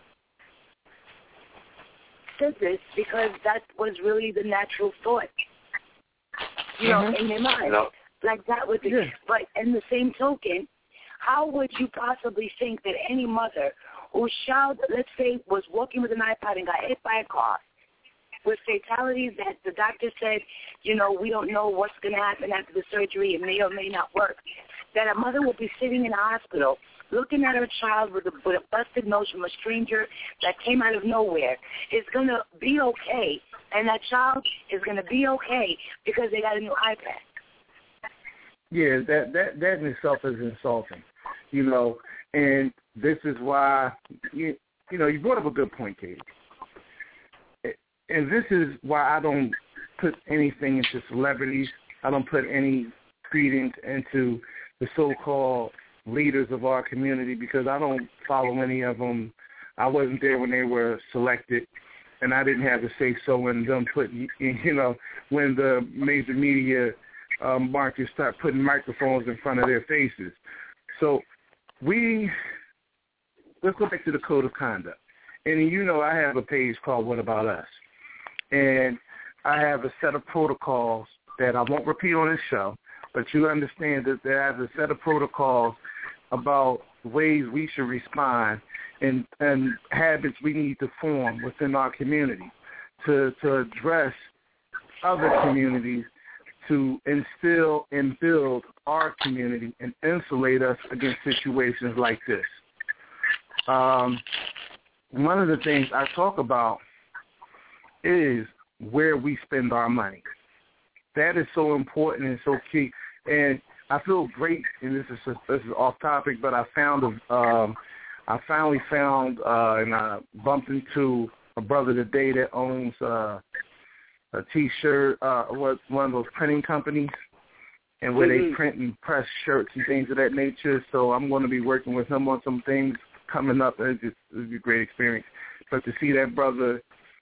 said this because that was really the natural thought, you know, in their mind. No. Like that would be. Yeah. But in the same token, how would you possibly think that any mother whose child, let's say, was walking with an iPad and got hit by a car with fatalities that the doctor said, you know, we don't know what's going to happen after the surgery, it may or may not work, that a mother will be sitting in a hospital looking at her child with a busted nose from a stranger that came out of nowhere, is going to be okay, and that child is going to be okay because they got a new iPad. Yeah, that in itself is insulting, you know, and this is why, you know, you brought up a good point, Katie. And this is why I don't put anything into celebrities. I don't put any credence into the so-called leaders of our community, because I don't follow any of them. I wasn't there when they were selected, and I didn't have a say-so in them putting, you know, when the major media markets start putting microphones in front of their faces. So let's go back to the code of conduct. And you know I have a page called What About Us? And I have a set of protocols that I won't repeat on this show, but you understand that there is a set of protocols about ways we should respond and habits we need to form within our community to address other communities to instill and build our community and insulate us against situations like this. One of the things I talk about is where we spend our money. That is so important and so key. And I feel great, and this is off topic, but I finally found and I bumped into a brother today that owns a T-shirt, one of those printing companies, and where they print and press shirts and things of that nature. So I'm going to be working with him on some things coming up. It'll be a great experience. But to see that brother,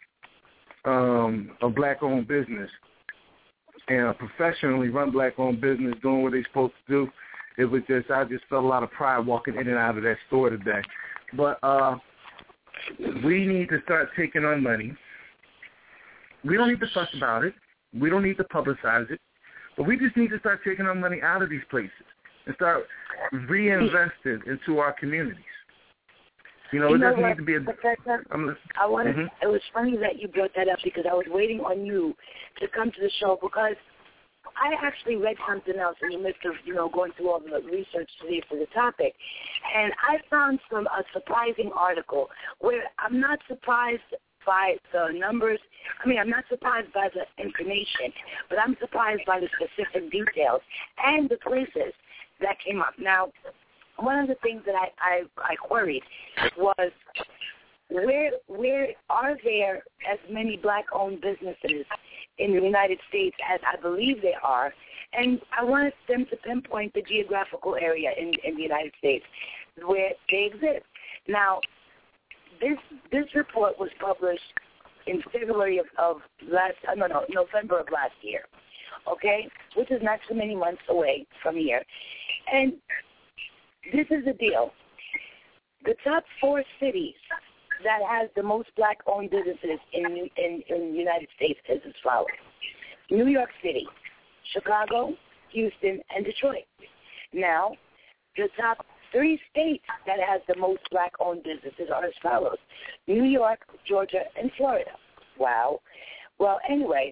a black-owned business, and professionally run black-owned business, doing what they're supposed to do, I just felt a lot of pride walking in and out of that store today. But we need to start taking our money. We don't need to fuss about it. We don't need to publicize it. But we just need to start taking our money out of these places and start reinvesting into our communities. It doesn't need to be Professor, it was funny that you brought that up because I was waiting on you to come to the show because I actually read something else in the midst of, going through all the research today for the topic. And I found a surprising article where I'm not surprised by the numbers. I'm not surprised by the information, but I'm surprised by the specific details and the places that came up. Now, one of the things that I queried was where are there as many black-owned businesses in the United States as I believe there are, and I wanted them to pinpoint the geographical area in the United States where they exist. Now, this report was published in February November of last year, okay, which is not so many months away from here. And this is the deal. The top 4 cities that has the most black-owned businesses in the United States is as follows: New York City, Chicago, Houston, and Detroit. Now, the top 3 states that has the most black-owned businesses are as follows: New York, Georgia, and Florida. Wow. Well, anyway,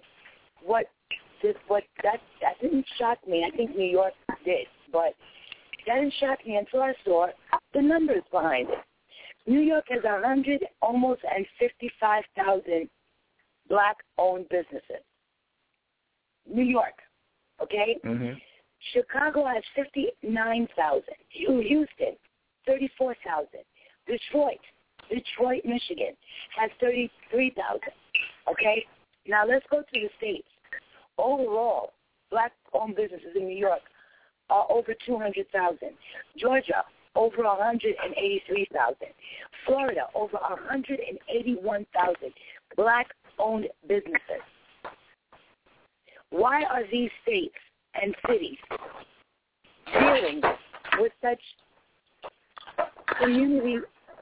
that didn't shock me. I think New York did, but that didn't shock me until I saw the numbers behind it. New York has almost 55,000 black-owned businesses. New York, okay? Mm-hmm. Chicago has 59,000. Houston, 34,000. Detroit, Michigan, has 33,000. Okay? Now let's go to the states. Overall, black-owned businesses in New York are over 200,000. Georgia, over 183,000. Florida, over 181,000 black-owned businesses. Why are these states and cities dealing with such community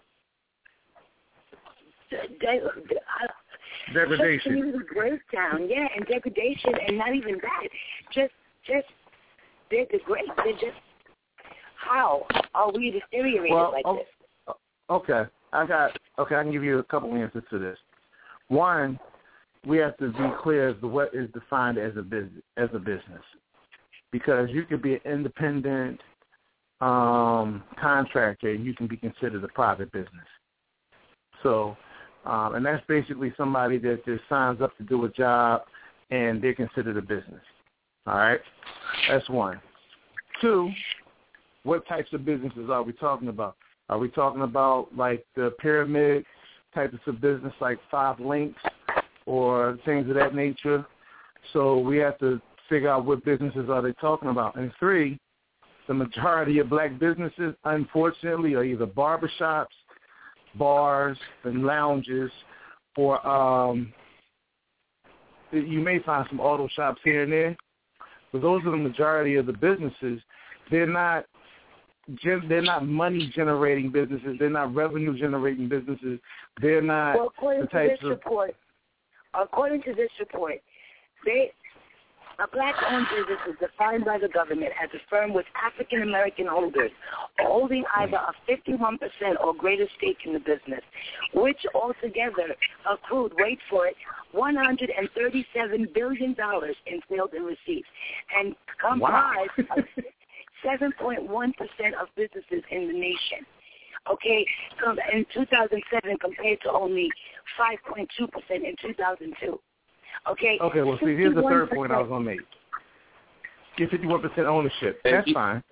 degradation? Such community breakdown, and degradation, and not even that. Just they degrade. They're just, how are we deteriorated like this? Okay, I can give you a couple answers to this. One, we have to be clear as to what is defined as a business, because you could be an independent contractor and you can be considered a private business. So, and that's basically somebody that just signs up to do a job and they're considered a business. All right, that's one. Two, what types of businesses are we talking about? Are we talking about like the pyramid types of business, like 5 Links or things of that nature? So we have to figure out what businesses are they talking about. And 3, the majority of black businesses, unfortunately, are either barbershops, bars, and lounges, or you may find some auto shops here and there, but those are the majority of the businesses. They're not money-generating businesses. They're not revenue-generating businesses. They're not the types of... According to this report, A black-owned business is defined by the government as a firm with African-American holders holding either a 51% or greater stake in the business, which altogether accrued, wait for it, $137 billion in sales and receipts, and comprised of 7.1% of businesses in the nation. Okay, in 2007 compared to only 5.2% in 2002. Okay, well, see, here's the third point I was going to make. Get 51% ownership. That's fine.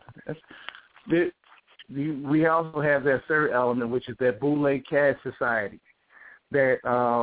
We also have that third element, which is that Boule Cash Society. That,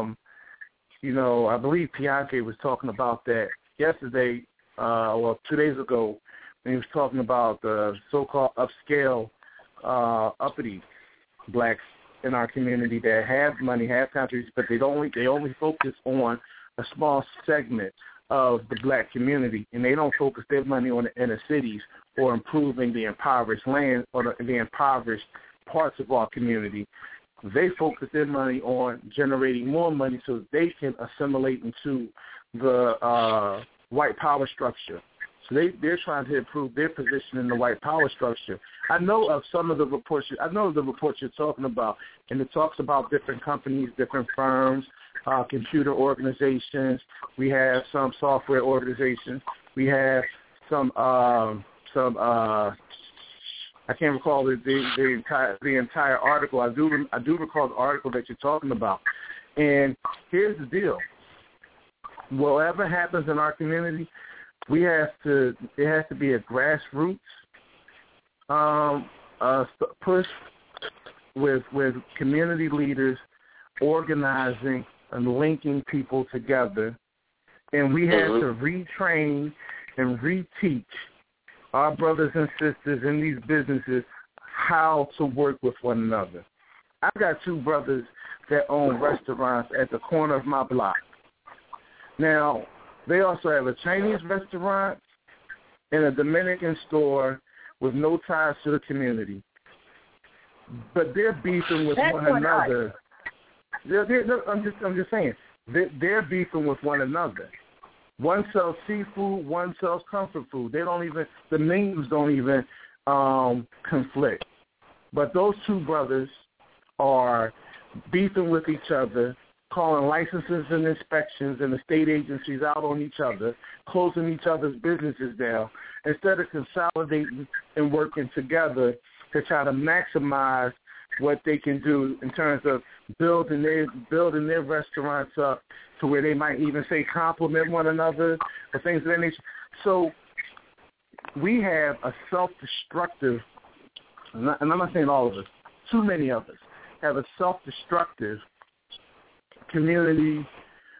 I believe Piante was talking about that yesterday, 2 days ago, when he was talking about the so-called upscale, uppity blacks in our community that have money, have countries, but they only focus on a small segment of the black community, and they don't focus their money on the inner cities or improving the impoverished land or the impoverished parts of our community. They focus their money on generating more money so they can assimilate into the white power structure. So they're trying to improve their position in the white power structure. I know of some of the reports. I know the reports you're talking about, and it talks about different companies, different firms, computer organizations. We have some software organizations. We have some. I can't recall the entire article. I do recall the article that you're talking about. And here's the deal: whatever happens in our community, it has to be a grassroots push with community leaders organizing and linking people together, and we have to retrain and reteach our brothers and sisters in these businesses how to work with one another. I've got two brothers that own restaurants at the corner of my block. Now, they also have a Chinese restaurant and a Dominican store with no ties to the community. But they're beefing with one another. I'm just saying, they're beefing with one another. One sells seafood, one sells comfort food. The menus don't even conflict. But those two brothers are beefing with each other, calling licenses and inspections and the state agencies out on each other, closing each other's businesses down, instead of consolidating and working together to try to maximize what they can do in terms of building their restaurants up to where they might even say compliment one another or things of that nature. So we have a self-destructive, and I'm not saying all of us, too many of us have a self-destructive community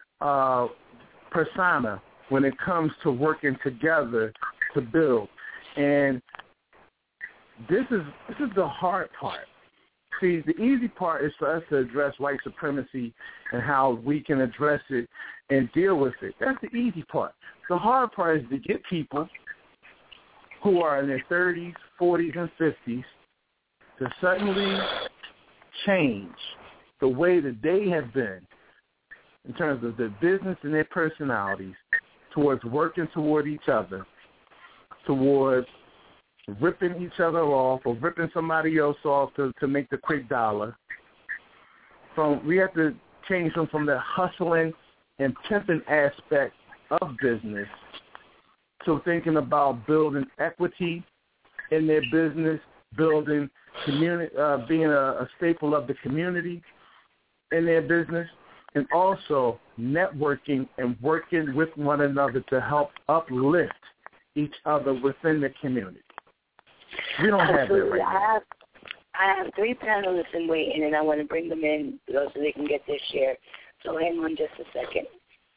persona when it comes to working together to build. And this is the hard part. See, the easy part is for us to address white supremacy and how we can address it and deal with it. That's the easy part. The hard part is to get people who are in their 30s, 40s, and 50s to suddenly change the way that they have been in terms of their business and their personalities towards working toward each other, towards ripping each other off or ripping somebody else off to make the quick dollar. We have to change them from the hustling and pimping aspect of business to thinking about building equity in their business, building community, being a staple of the community in their business, and also networking and working with one another to help uplift each other within the community. We don't have that right now. I have three panelists in waiting, and I want to bring them in so they can get their share. So hang on just a second.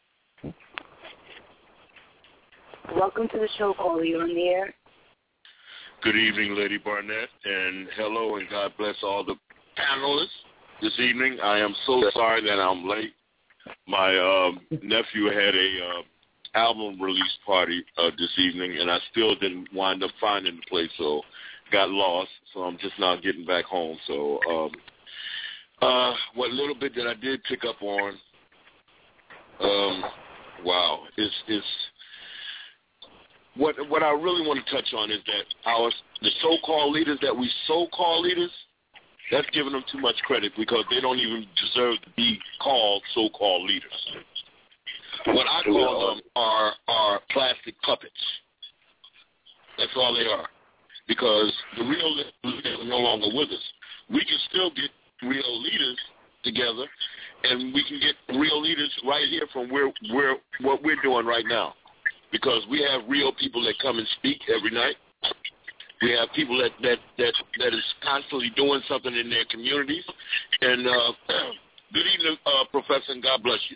Welcome to the show, caller. You on the air? Good evening, Lady Barnett, and hello, and God bless all the panelists this evening. I am so sorry that I'm late. My nephew had a album release party this evening, and I still didn't wind up finding the place, so got lost. So I'm just now getting back home. So what little bit that I did pick up on, wow, it's what I really want to touch on is that the so-called leaders that we so-called leaders, that's giving them too much credit because they don't even deserve to be called so-called leaders. What I call them are plastic puppets. That's all they are. Because the real leaders are no longer with us. We can still get real leaders together, and we can get real leaders right here from what we're doing right now. Because we have real people that come and speak every night. We have people that is constantly doing something in their communities. And good evening, Professor, and God bless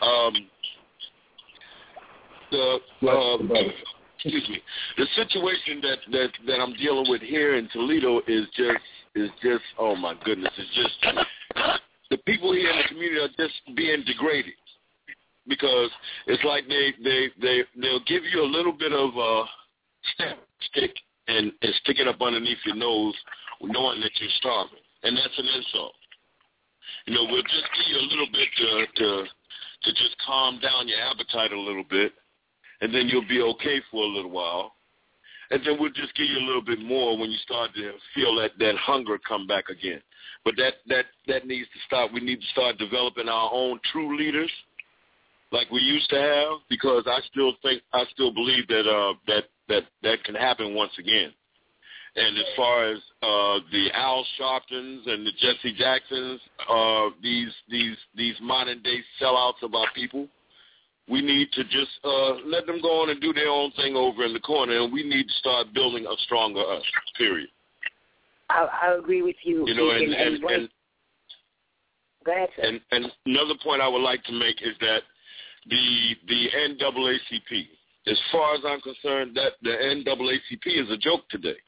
you. Excuse me. The situation that I'm dealing with here in Toledo is just oh my goodness. It's just the people here in the community are just being degraded. Because it's like they'll give you a little bit of a stick and stick it up underneath your nose, knowing that you're starving, and that's an insult. We'll just give you a little bit to just calm down your appetite a little bit, and then you'll be okay for a little while, and then we'll just give you a little bit more when you start to feel that hunger come back again. But that needs to stop. We need to start developing our own true leaders, like we used to have, because I still believe that can happen once again. And as far as the Al Sharptons and the Jesse Jacksons, these modern day sellouts of our people, we need to just let them go on and do their own thing over in the corner, and we need to start building a stronger us. Period. I agree with you. And go ahead, sir. And another point I would like to make is that the NAACP, as far as I'm concerned, that the NAACP is a joke today.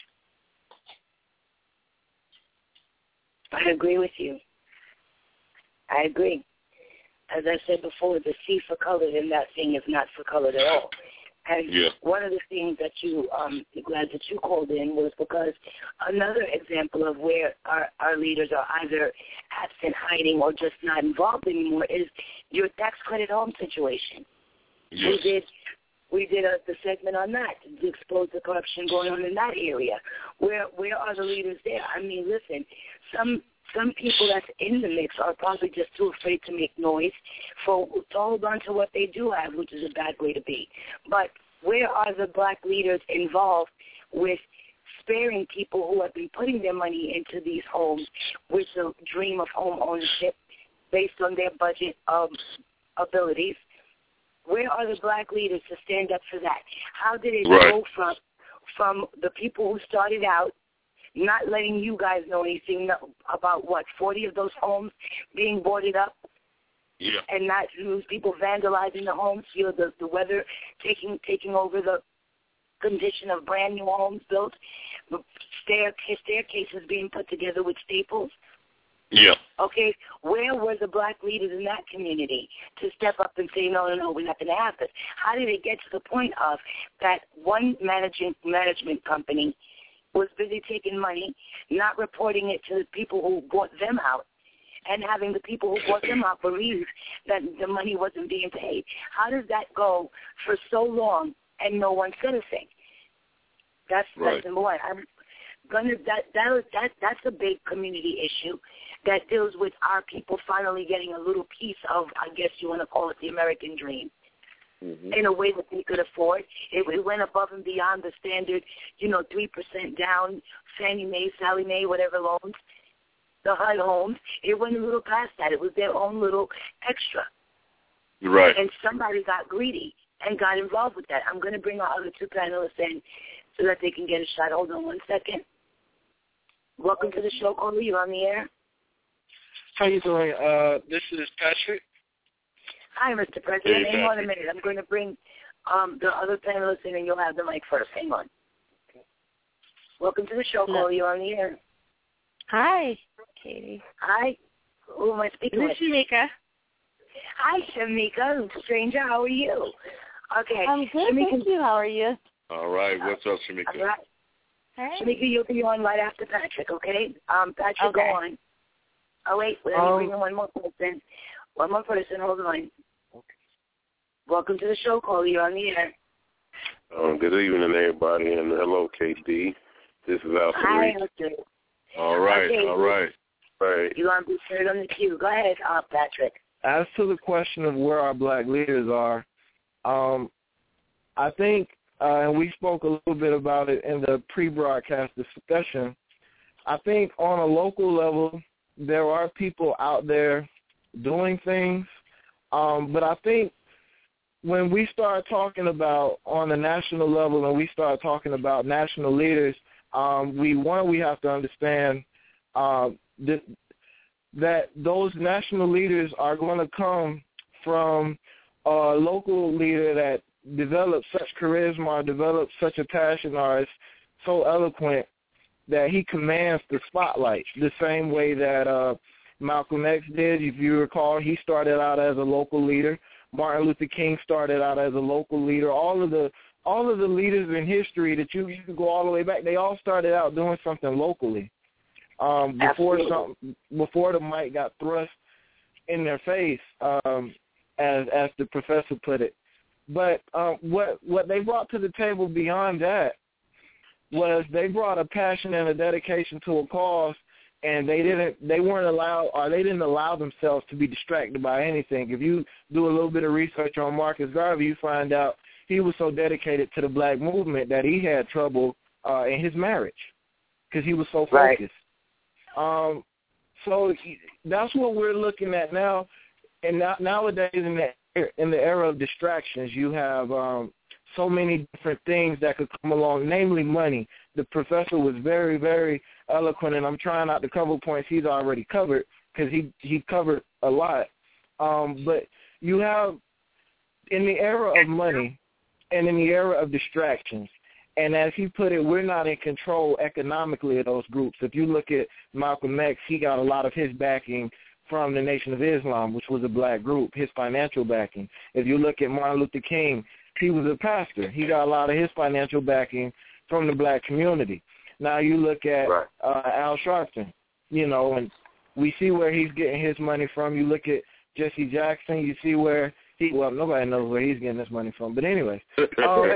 I agree with you. I agree. As I said before, the C for colored in that thing is not for colored at all. And one of the things that glad that you called in was because another example of where our leaders are either absent, hiding, or just not involved anymore is your tax credit home situation. Yes. We did the segment on that to expose the corruption going on in that area. Where are the leaders there? I mean, listen, some people that's in the mix are probably just too afraid to make noise to hold on to what they do have, which is a bad way to be. But where are the black leaders involved with sparing people who have been putting their money into these homes with the dream of home ownership based on their budget abilities? Where are the black leaders to stand up for that? How did it go from the people who started out not letting you guys know anything about 40 of those homes being boarded up, and not those people vandalizing the homes, the weather taking over the condition of brand new homes built, staircases being put together with staples. Yeah. Okay, where were the black leaders in that community to step up and say, no, we're not going to have this? How did it get to the point of that one management company was busy taking money, not reporting it to the people who bought them out, and having the people who bought them out believe that the money wasn't being paid? How does that go for so long and no one said a thing? That's number one. That's a big community issue that deals with our people finally getting a little piece of, I guess you want to call it, the American dream. Mm-hmm. In a way that they could afford. It went above and beyond the standard, 3% down, Fannie Mae, Sally Mae, whatever loans, the HUD homes. It went a little past that. It was their own little extra. Right. And somebody got greedy and got involved with that. I'm going to bring our other two panelists in so that they can get a shot. Hold on one second. Welcome to the show, caller. You're on the air. How you doing? This is Patrick. Hi, Mr. President. Hang on a minute. I'm going to bring the other panelists in, and you'll have the mic first. Hang on. Welcome to the show, caller. You're on the air. Hi, Katie. Hi. Who am I speaking with? This is Shamika. Hi, Shamika. Stranger, how are you? Okay. I'm good, Shamika, thank you. How are you? All right. What's up, Shamika? All right. Hi. Shamika, you'll be on right after Patrick, okay? Patrick, okay. Go on. Oh, wait. Let me bring in one more person. One more person. Hold on. Welcome to the show, caller. You're on the air. Good evening, everybody, and hello, KD. This is Alfred. Hi, Alfred. All right, okay. all right. Right. You want to be third on the queue. Go ahead, Patrick. As to the question of where our black leaders are, I think, and we spoke a little bit about it in the pre-broadcast discussion, I think on a local level there are people out there doing things, but I think when we start talking about on the national level and we start talking about national leaders, we have to understand that those national leaders are going to come from a local leader that developed such charisma or developed such a passion or is so eloquent that he commands the spotlight the same way that Malcolm X did. If you recall, he started out as a local leader. Martin Luther King started out as a local leader. All of the leaders in history that you can go all the way back, they all started out doing something locally. Before the mic got thrust in their face, as the professor put it. But what they brought to the table beyond that was they brought a passion and a dedication to a cause, and they didn't allow themselves to be distracted by anything. If you do a little bit of research on Marcus Garvey, you find out he was so dedicated to the black movement that he had trouble in his marriage because he was so focused. Right. So that's what we're looking at now. And nowadays in the era of distractions, you have so many different things that could come along, namely money. The professor was very, very eloquent, and I'm trying not to cover points he's already covered because he covered a lot. But you have, in the era of money and in the era of distractions, and as he put it, we're not in control economically of those groups. If you look at Malcolm X, he got a lot of his backing from the Nation of Islam, which was a black group, his financial backing. If you look at Martin Luther King, he was a pastor. He got a lot of his financial backing from the black community. Now you look at Al Sharpton, and we see where he's getting his money from. You look at Jesse Jackson, you see where nobody knows where he's getting this money from. But anyway, to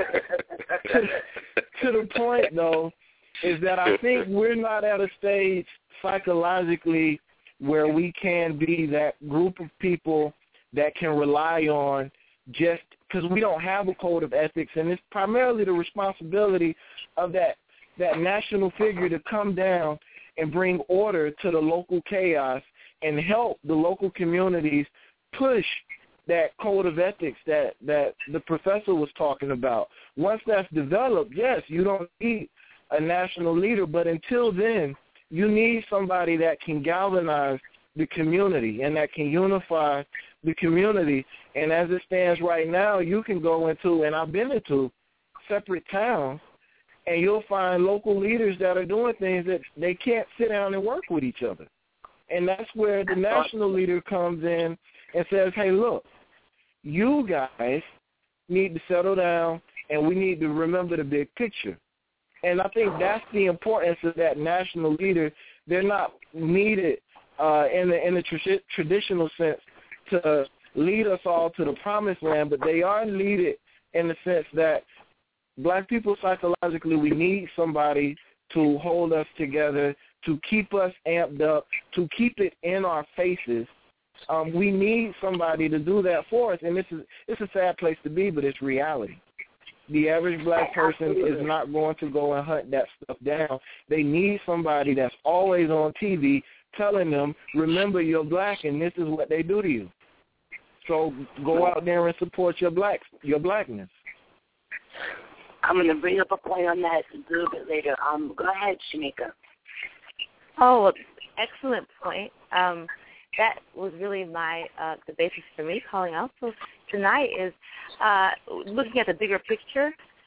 the point, though, is that I think we're not at a stage psychologically where we can be that group of people that can rely on just because we don't have a code of ethics, and it's primarily the responsibility of that national figure to come down and bring order to the local chaos and help the local communities push that code of ethics that the professor was talking about. Once that's developed, yes, you don't need a national leader, but until then, you need somebody that can galvanize the community and that can unify the community. And as it stands right now, you can go into, and I've been into, separate towns, and you'll find local leaders that are doing things that they can't sit down and work with each other. And that's where the national leader comes in and says, hey, look, you guys need to settle down, and we need to remember the big picture. And I think that's the importance of that national leader. They're not needed in the traditional sense to lead us all to the promised land, but they are needed in the sense that black people psychologically, we need somebody to hold us together, to keep us amped up, to keep it in our faces. We need somebody to do that for us, and it's a sad place to be, but it's reality. The average black person is not going to go and hunt that stuff down. They need somebody that's always on TV telling them, remember you're black and this is what they do to you. So go out there and support your blackness. I'm going to bring up a point on that a little bit later. Go ahead, Shamika. Oh, excellent point. That was really the basis for me calling also tonight is looking at the bigger picture.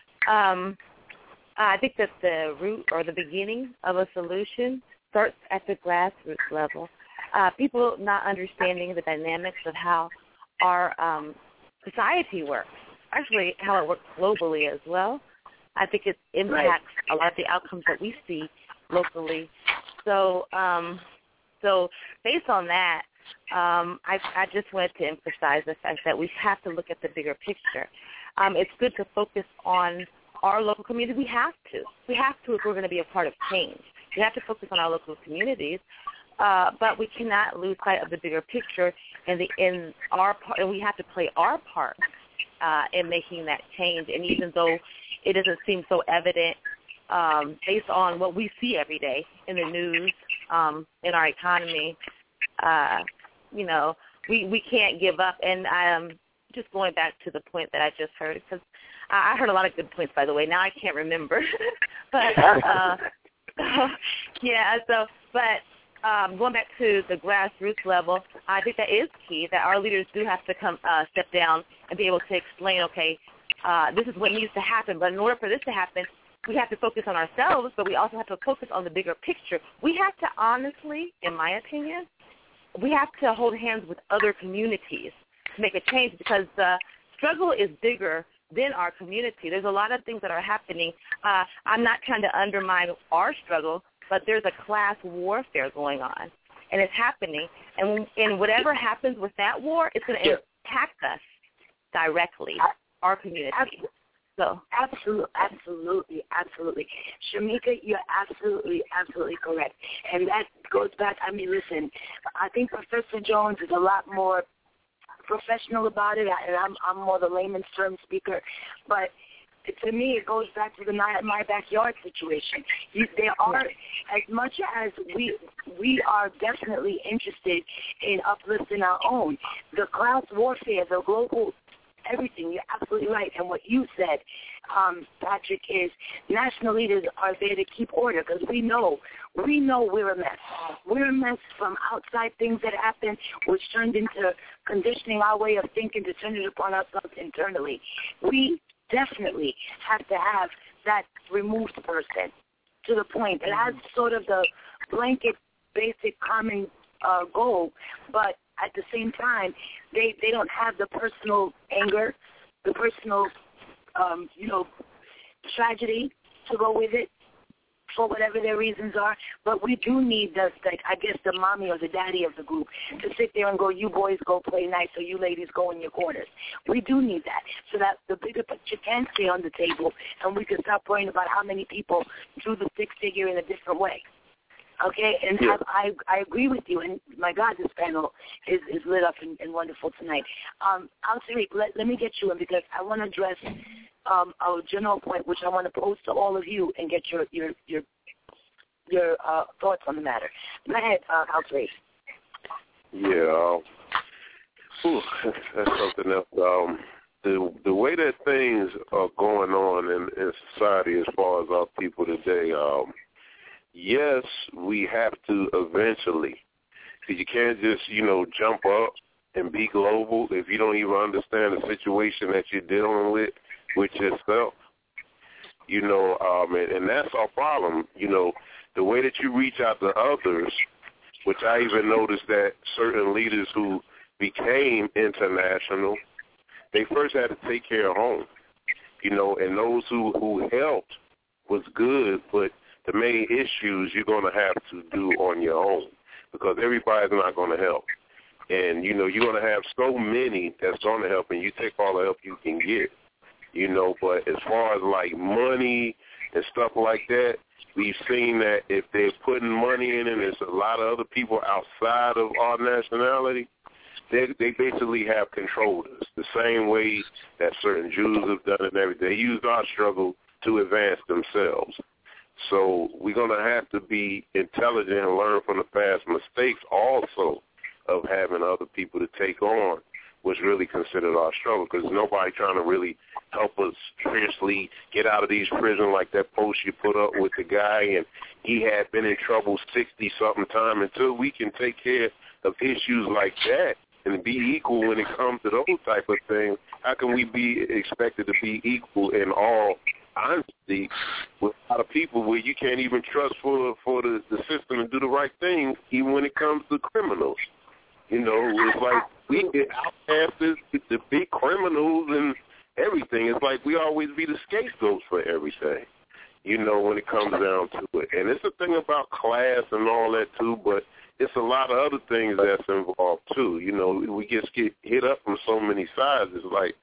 I think that the root or the beginning of a solution starts at the grassroots level. People not understanding the dynamics of how our society works, actually how it works globally as well. I think it impacts a lot of the outcomes that we see locally. So based on that, I just wanted to emphasize the fact that we have to look at the bigger picture. it's good to focus on our local community. We have to if we're going to be a part of change. We have to focus on our local communities, but we cannot lose sight of the bigger picture and we have to play our part in making that change. And even though it doesn't seem so evident based on what we see every day in the news, in our economy, we can't give up. And just going back to the point that I just heard, because I heard a lot of good points, by the way. Now I can't remember. But, going back to the grassroots level, I think that is key, that our leaders do have to come step down and be able to explain, okay, this is what needs to happen. But in order for this to happen, we have to focus on ourselves, but we also have to focus on the bigger picture. We have to honestly, in my opinion, we have to hold hands with other communities to make a change, because the struggle is bigger than our community. There's a lot of things that are happening. I'm not trying to undermine our struggle, but there's a class warfare going on, and it's happening. And whatever happens with that war, it's going to impact us directly, our community. So Absolutely. Shamika, you're absolutely correct. And that goes back, listen, I think Professor Jones is a lot more professional about it, and I'm more the layman's term speaker. But to me, it goes back to the my backyard situation. There are, as much as we are definitely interested in uplifting our own, the class warfare, the global everything, you're absolutely right. And what you said, Patrick, is national leaders are there to keep order, because we know we're a mess. We're a mess from outside things that happen, which turned into conditioning our way of thinking to turn it upon ourselves internally. We definitely have to have that removed person to the point that has sort of the blanket, basic, common goal, but at the same time, they don't have the personal anger, the personal, tragedy to go with it for whatever their reasons are. But we do need the mommy or the daddy of the group to sit there and go, you boys go play nice, or you ladies go in your corners. We do need that, so that the bigger picture can stay on the table, and we can stop worrying about how many people do the six figure in a different way. Okay, and yeah. I agree with you, and my God, this panel is lit up and wonderful tonight. Al-Tariq, let me get you in, because I want to address a general point which I want to pose to all of you and get your thoughts on the matter. Go ahead, Al-Tariq. Yeah, that's something else. The way that things are going on in society as far as our people today, yes, we have to eventually, because you can't just, jump up and be global if you don't even understand the situation that you're dealing with yourself. And that's our problem. The way that you reach out to others, which I even noticed that certain leaders who became international, they first had to take care of home, and those who helped was good, but the main issues you're going to have to do on your own, because everybody's not going to help. And, you're going to have so many that's going to help, and you take all the help you can get, But as far as, like, money and stuff like that, we've seen that if they're putting money in, and there's a lot of other people outside of our nationality, they basically have controlled us the same way that certain Jews have done and everything. They use our struggle to advance themselves. So we're going to have to be intelligent and learn from the past mistakes also of having other people to take on what's really considered our struggle, because nobody trying to really help us fiercely get out of these prisons, like that post you put up with the guy, and he had been in trouble 60-something time. Until we can take care of issues like that and be equal when it comes to those type of things, how can we be expected to be equal in all honesty with a lot of people where you can't even trust for the system to do the right thing, even when it comes to criminals? It's like we get outcasted, the big criminals and everything. It's like we always be the scapegoats for everything, when it comes down to it. And it's a thing about class and all that too, but it's a lot of other things that's involved too. We just get hit up from so many sides. It's like,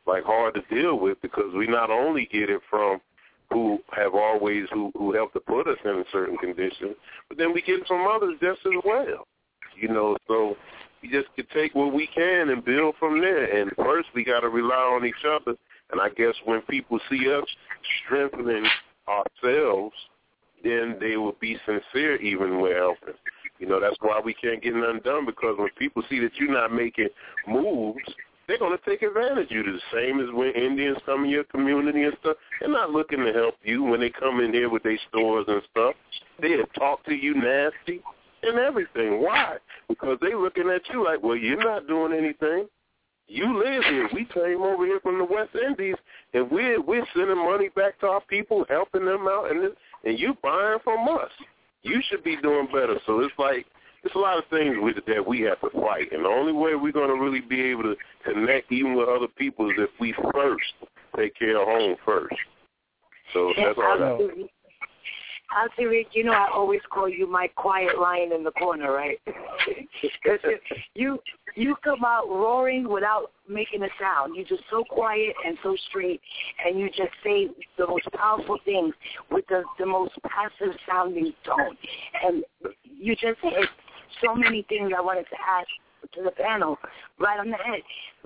like hard to deal with, because we not only get it from who helped to put us in a certain condition, but then we get it from others just as well. So we just can take what we can and build from there. And first we got to rely on each other. And I guess when people see us strengthening ourselves, then they will be sincere even with helping. That's why we can't get nothing done, because when people see that you're not making moves, they're going to take advantage of you. The same as when Indians come in your community and stuff. They're not looking to help you when they come in here with their stores and stuff. They'll talk to you nasty and everything. Why? Because they're looking at you like, well, you're not doing anything. You live here. We came over here from the West Indies, and we're sending money back to our people, helping them out, and you buying from us. You should be doing better. So it's like, there's a lot of things that we have to fight. And the only way we're going to really be able to connect even with other people is if we first take care of home first. So that's all I know. I'll say, Rick, I always call you my quiet lion in the corner, right? Because you come out roaring without making a sound. You're just so quiet and so straight, and you just say the most powerful things with the most passive-sounding tone. And you just hit so many things I wanted to ask to the panel right on the head.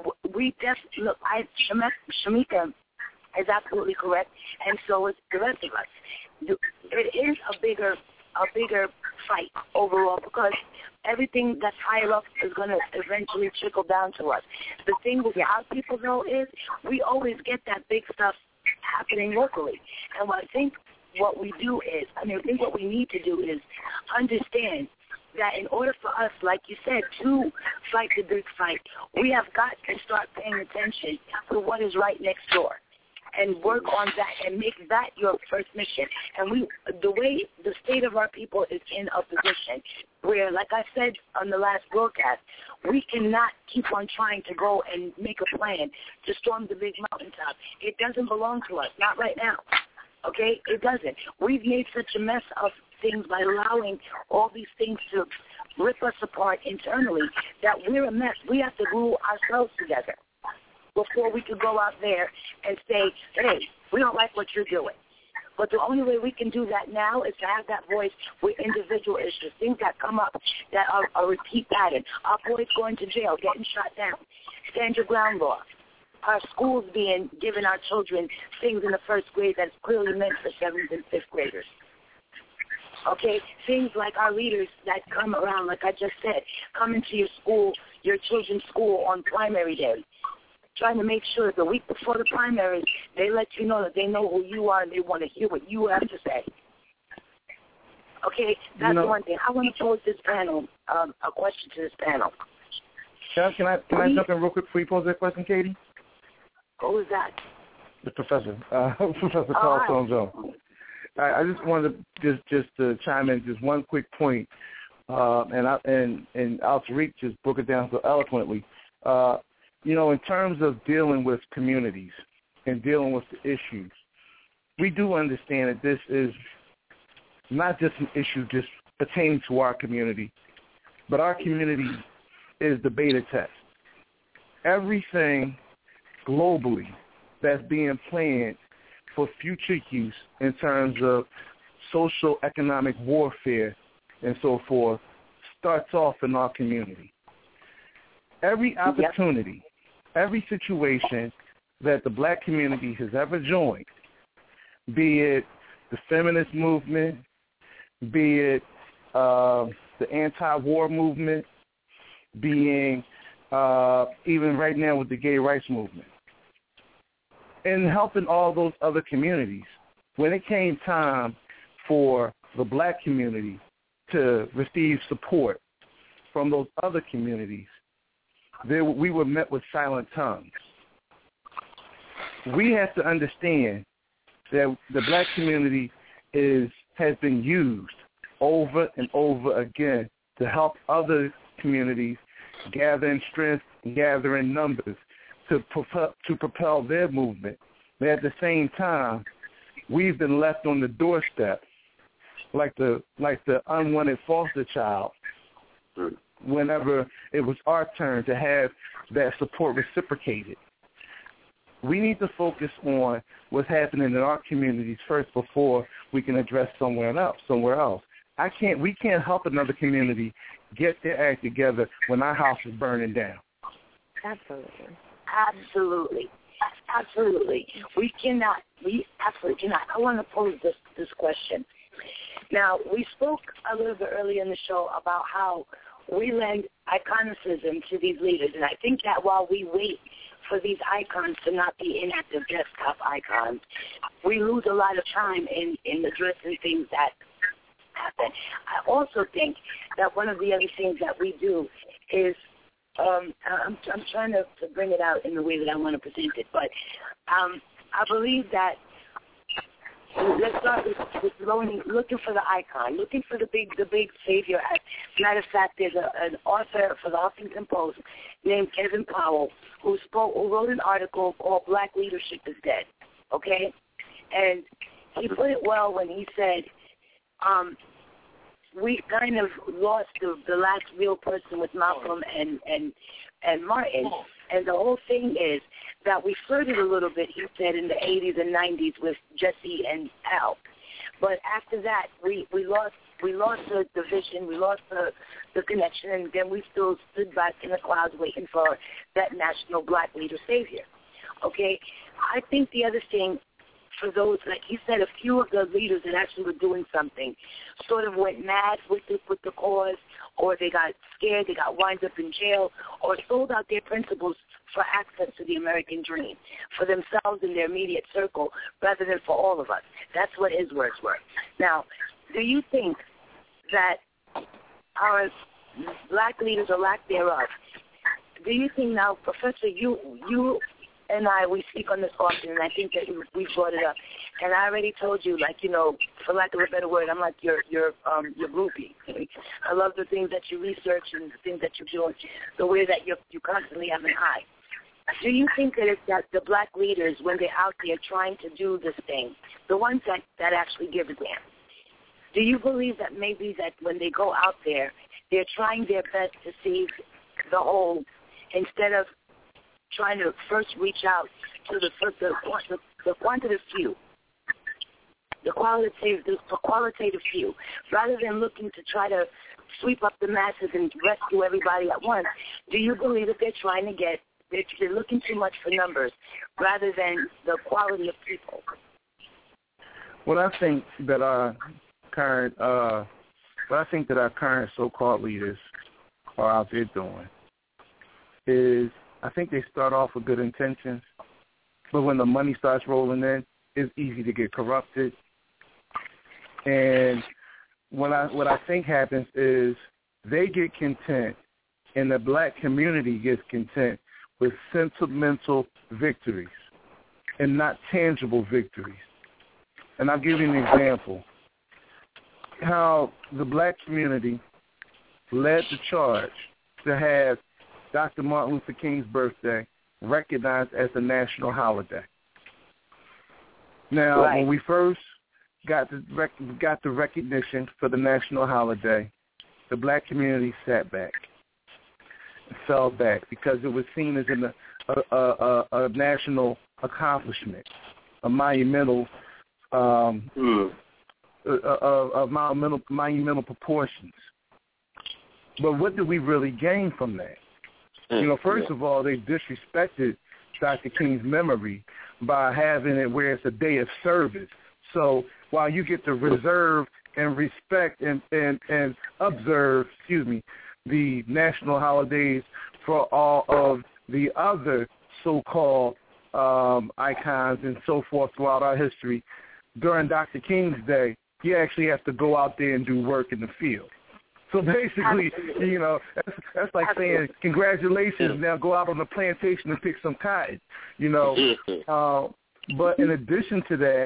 Shamika is absolutely correct, and so is the rest of us. It is a bigger fight overall, because everything that's higher up is going to eventually trickle down to us. The thing with our people, though, is we always get that big stuff happening locally. And what we need to do is understand that in order for us, like you said, to fight the big fight, we have got to start paying attention to what is right next door and work on that and make that your first mission. And the way the state of our people is in a position where, like I said on the last broadcast, we cannot keep on trying to go and make a plan to storm the big mountaintop. It doesn't belong to us, not right now. Okay? It doesn't. We've made such a mess of things by allowing all these things to rip us apart internally that we're a mess. We have to glue ourselves together before we could go out there and say, hey, we don't like what you're doing. But the only way we can do that now is to have that voice with individual issues, things that come up that are a repeat pattern. Our boys going to jail, getting shot down, stand your ground law. Our schools giving our children things in the first grade that's clearly meant for 7th and 5th graders. Okay, things like our leaders that come around, like I just said, come into your school, your children's school on primary day, trying to make sure the week before the primaries, they let you know that they know who you are and they want to hear what you have to say. Okay, that's one thing. I want to pose this panel a question to this panel. Can I jump in real quick before you pose that question, Katie? Who is that? The professor, Professor Carl Stone Jones. I just wanted to just to chime in just one quick point, and Al-Tariq just broke it down so eloquently. In terms of dealing with communities and dealing with the issues, we do understand that this is not just an issue just pertaining to our community, but our community is the beta test. Everything globally that's being planned for future use in terms of social economic warfare and so forth starts off in our community. Every opportunity, every situation that the black community has ever joined, be it the feminist movement, be it the anti-war movement, being even right now with the gay rights movement, and helping all those other communities, when it came time for the black community to receive support from those other communities, we were met with silent tongues. We have to understand that the black community has been used over and over again to help other communities gather in strength and gather in numbers to propel their movement. But at the same time, we've been left on the doorstep like the unwanted foster child whenever it was our turn to have that support reciprocated. We need to focus on what's happening in our communities first before we can address somewhere else. We can't help another community get their act together when our house is burning down. Absolutely. We absolutely cannot. I want to pose this question. Now, we spoke a little bit earlier in the show about how we lend iconicism to these leaders, and I think that while we wait for these icons to not be inactive desktop icons, we lose a lot of time in addressing things that happen. I also think that one of the other things that we do is, I'm trying to bring it out in the way that I want to present it, but I believe that let's start with looking for the icon, looking for the big savior. As a matter of fact, there's an author for the Huffington Post named Kevin Powell who wrote an article called "Black Leadership is Dead." Okay, and he put it well when he said, we kind of lost the last real person with Malcolm and Martin. And the whole thing is that we flirted a little bit, he said, in the 80s and 90s with Jesse and Al. But after that, we lost the vision, we lost the connection, and then we still stood back in the clouds waiting for that national black leader savior. Okay? I think the other thing, for those, like he said, a few of the leaders that actually were doing something sort of went mad with the cause, or they got scared, they got wound up in jail, or sold out their principles for access to the American dream, for themselves and their immediate circle, rather than for all of us. That's what his words were. Now, do you think that our black leaders, or lack thereof, do you think now, Professor, you and we speak on this often, and I think that we brought it up. And I already told you, for lack of a better word, I'm like your groupie. I love the things that you research and the things that you do, the way that you constantly have an eye. Do you think that it's that the black leaders, when they're out there trying to do this thing, the ones that actually give a damn, do you believe that maybe that when they go out there, they're trying their best to save the whole, instead of trying to first reach out to the quantitative few, the qualitative few, rather than looking to try to sweep up the masses and rescue everybody at once? Do you believe that they're looking too much for numbers rather than the quality of people? What I think that our current so-called leaders are out there doing is, I think they start off with good intentions, but when the money starts rolling in, it's easy to get corrupted. And what I think happens is they get content, and the black community gets content with sentimental victories and not tangible victories. And I'll give you an example. How the black community led the charge to have Dr. Martin Luther King's birthday recognized as a national holiday. Now, When we first got the recognition for the national holiday, the black community sat back and fell back because it was seen as a national accomplishment, a monumental monumental proportions. But what did we really gain from that? First of all, they disrespected Dr. King's memory by having it where it's a day of service. So while you get to reserve and respect and observe, the national holidays for all of the other so-called icons and so forth throughout our history, during Dr. King's day, you actually have to go out there and do work in the field. So basically, that's like saying, congratulations, now go out on the plantation and pick some cotton, But in addition to that,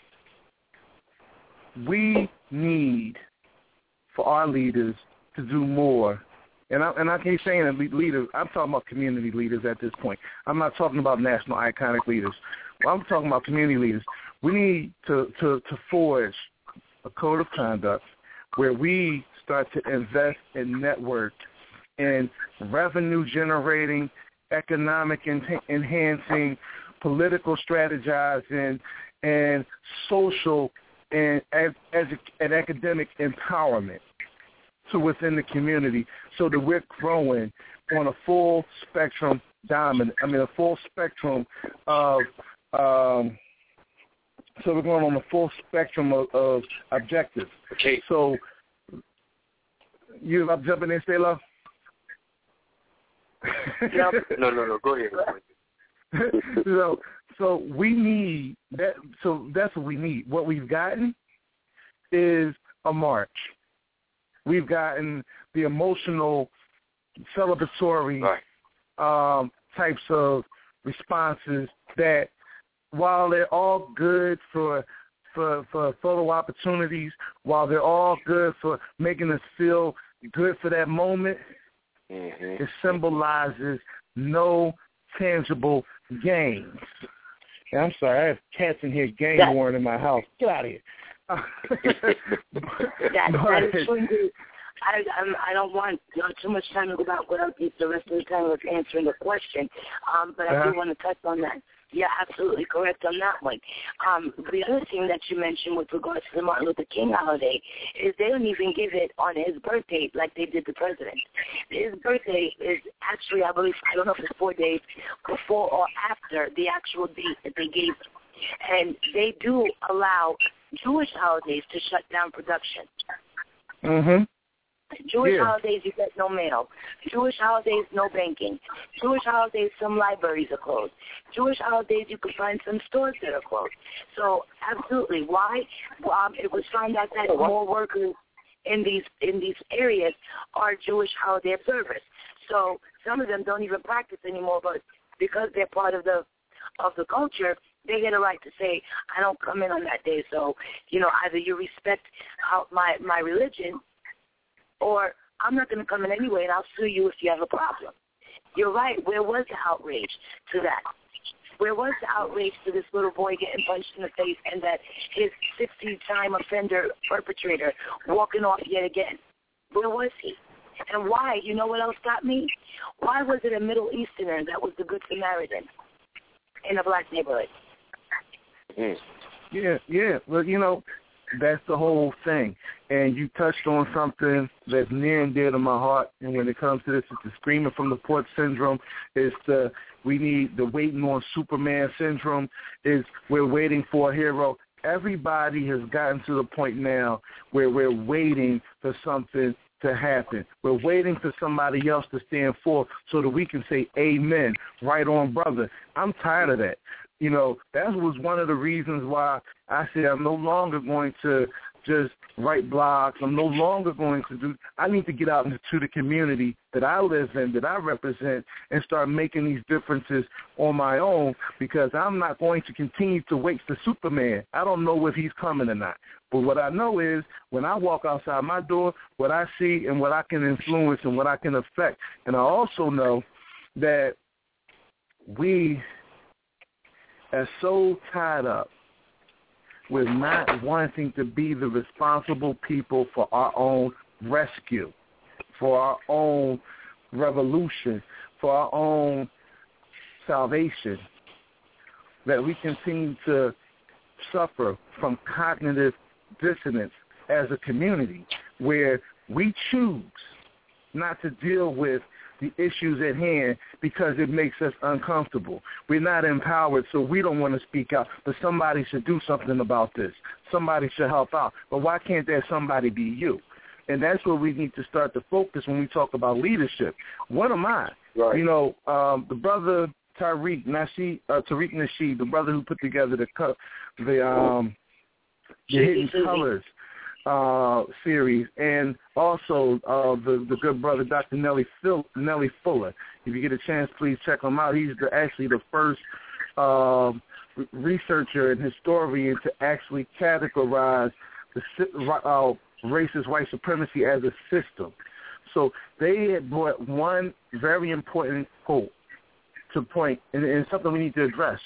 we need for our leaders to do more. And I keep saying leaders, I'm talking about community leaders at this point. I'm not talking about national iconic leaders. I'm talking about community leaders. We need to forge a code of conduct where we start to invest in network and revenue-generating, economic enhancing, political strategizing, and social and academic empowerment to within the community, so that we're growing on a full spectrum a full spectrum of. So we're going on a full spectrum of objectives. Okay. So I'm jumping in, say love. No. Go ahead. So we need that. So that's what we need. What we've gotten is a march. We've gotten the emotional, celebratory types of responses that, while they're all good for photo opportunities, while they're all good for making us feel good for that moment, it symbolizes no tangible gains. And I'm sorry, I have cats in here game warring in my house. Get out of here. That is true. I don't want too much time to go back without the rest of the time of answering the question, but I do want to touch on that. Yeah, absolutely correct on that one. The other thing that you mentioned with regards to the Martin Luther King holiday is they don't even give it on his birthday like they did the president. His birthday is actually, I believe, I don't know if it's 4 days before or after the actual date that they gave him. And they do allow Jewish holidays to shut down production. Mm-hmm. Jewish holidays, you get no mail. Jewish holidays, no banking. Jewish holidays, some libraries are closed. Jewish holidays, you can find some stores that are closed. So, absolutely. Why? It was found out that more workers in these areas are Jewish holiday observers. So, some of them don't even practice anymore, but because they're part of the culture, they get a right to say, I don't come in on that day. So, either you respect my religion, or I'm not going to come in anyway, and I'll sue you if you have a problem. You're right. Where was the outrage to that? Where was the outrage to this little boy getting punched in the face and that his 60-time offender perpetrator walking off yet again? Where was he? And why? You know what else got me? Why was it a Middle Easterner that was the Good Samaritan in a black neighborhood? Yeah. Well, that's the whole thing. And you touched on something that's near and dear to my heart. And when it comes to this, it's the screaming from the porch syndrome. It's we need the waiting on Superman syndrome. We're waiting for a hero. Everybody has gotten to the point now where we're waiting for something to happen. We're waiting for somebody else to stand forth so that we can say, amen, right on, brother. I'm tired of that. That was one of the reasons why I said I'm no longer going to just write blogs. I'm no longer going to I need to get out into the community that I live in, that I represent, and start making these differences on my own, because I'm not going to continue to wait for Superman. I don't know if he's coming or not. But what I know is when I walk outside my door, what I see and what I can influence and what I can affect. And I also know that we are so tied up with not wanting to be the responsible people for our own rescue, for our own revolution, for our own salvation, that we continue to suffer from cognitive dissonance as a community, where we choose not to deal with the issues at hand because it makes us uncomfortable. We're not empowered, so we don't want to speak out, but somebody should do something about this. Somebody should help out. But why can't that somebody be you? And that's where we need to start to focus when we talk about leadership. What am I? Right. The brother Tariq Nasheed, the brother who put together the Hidden Colors series, and also the good brother Dr. Nelly Fuller. If you get a chance, please check him out. He's actually the first researcher and historian to actually categorize the racist white supremacy as a system. So they had brought one very important quote to point, and something we need to address.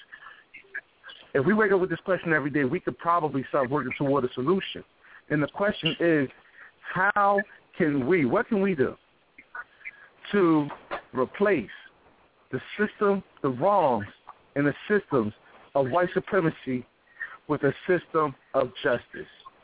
If we wake up with this question every day, we could probably start working toward a solution. And the question is, what can we do to replace the system, the wrongs in the systems of white supremacy with a system of justice.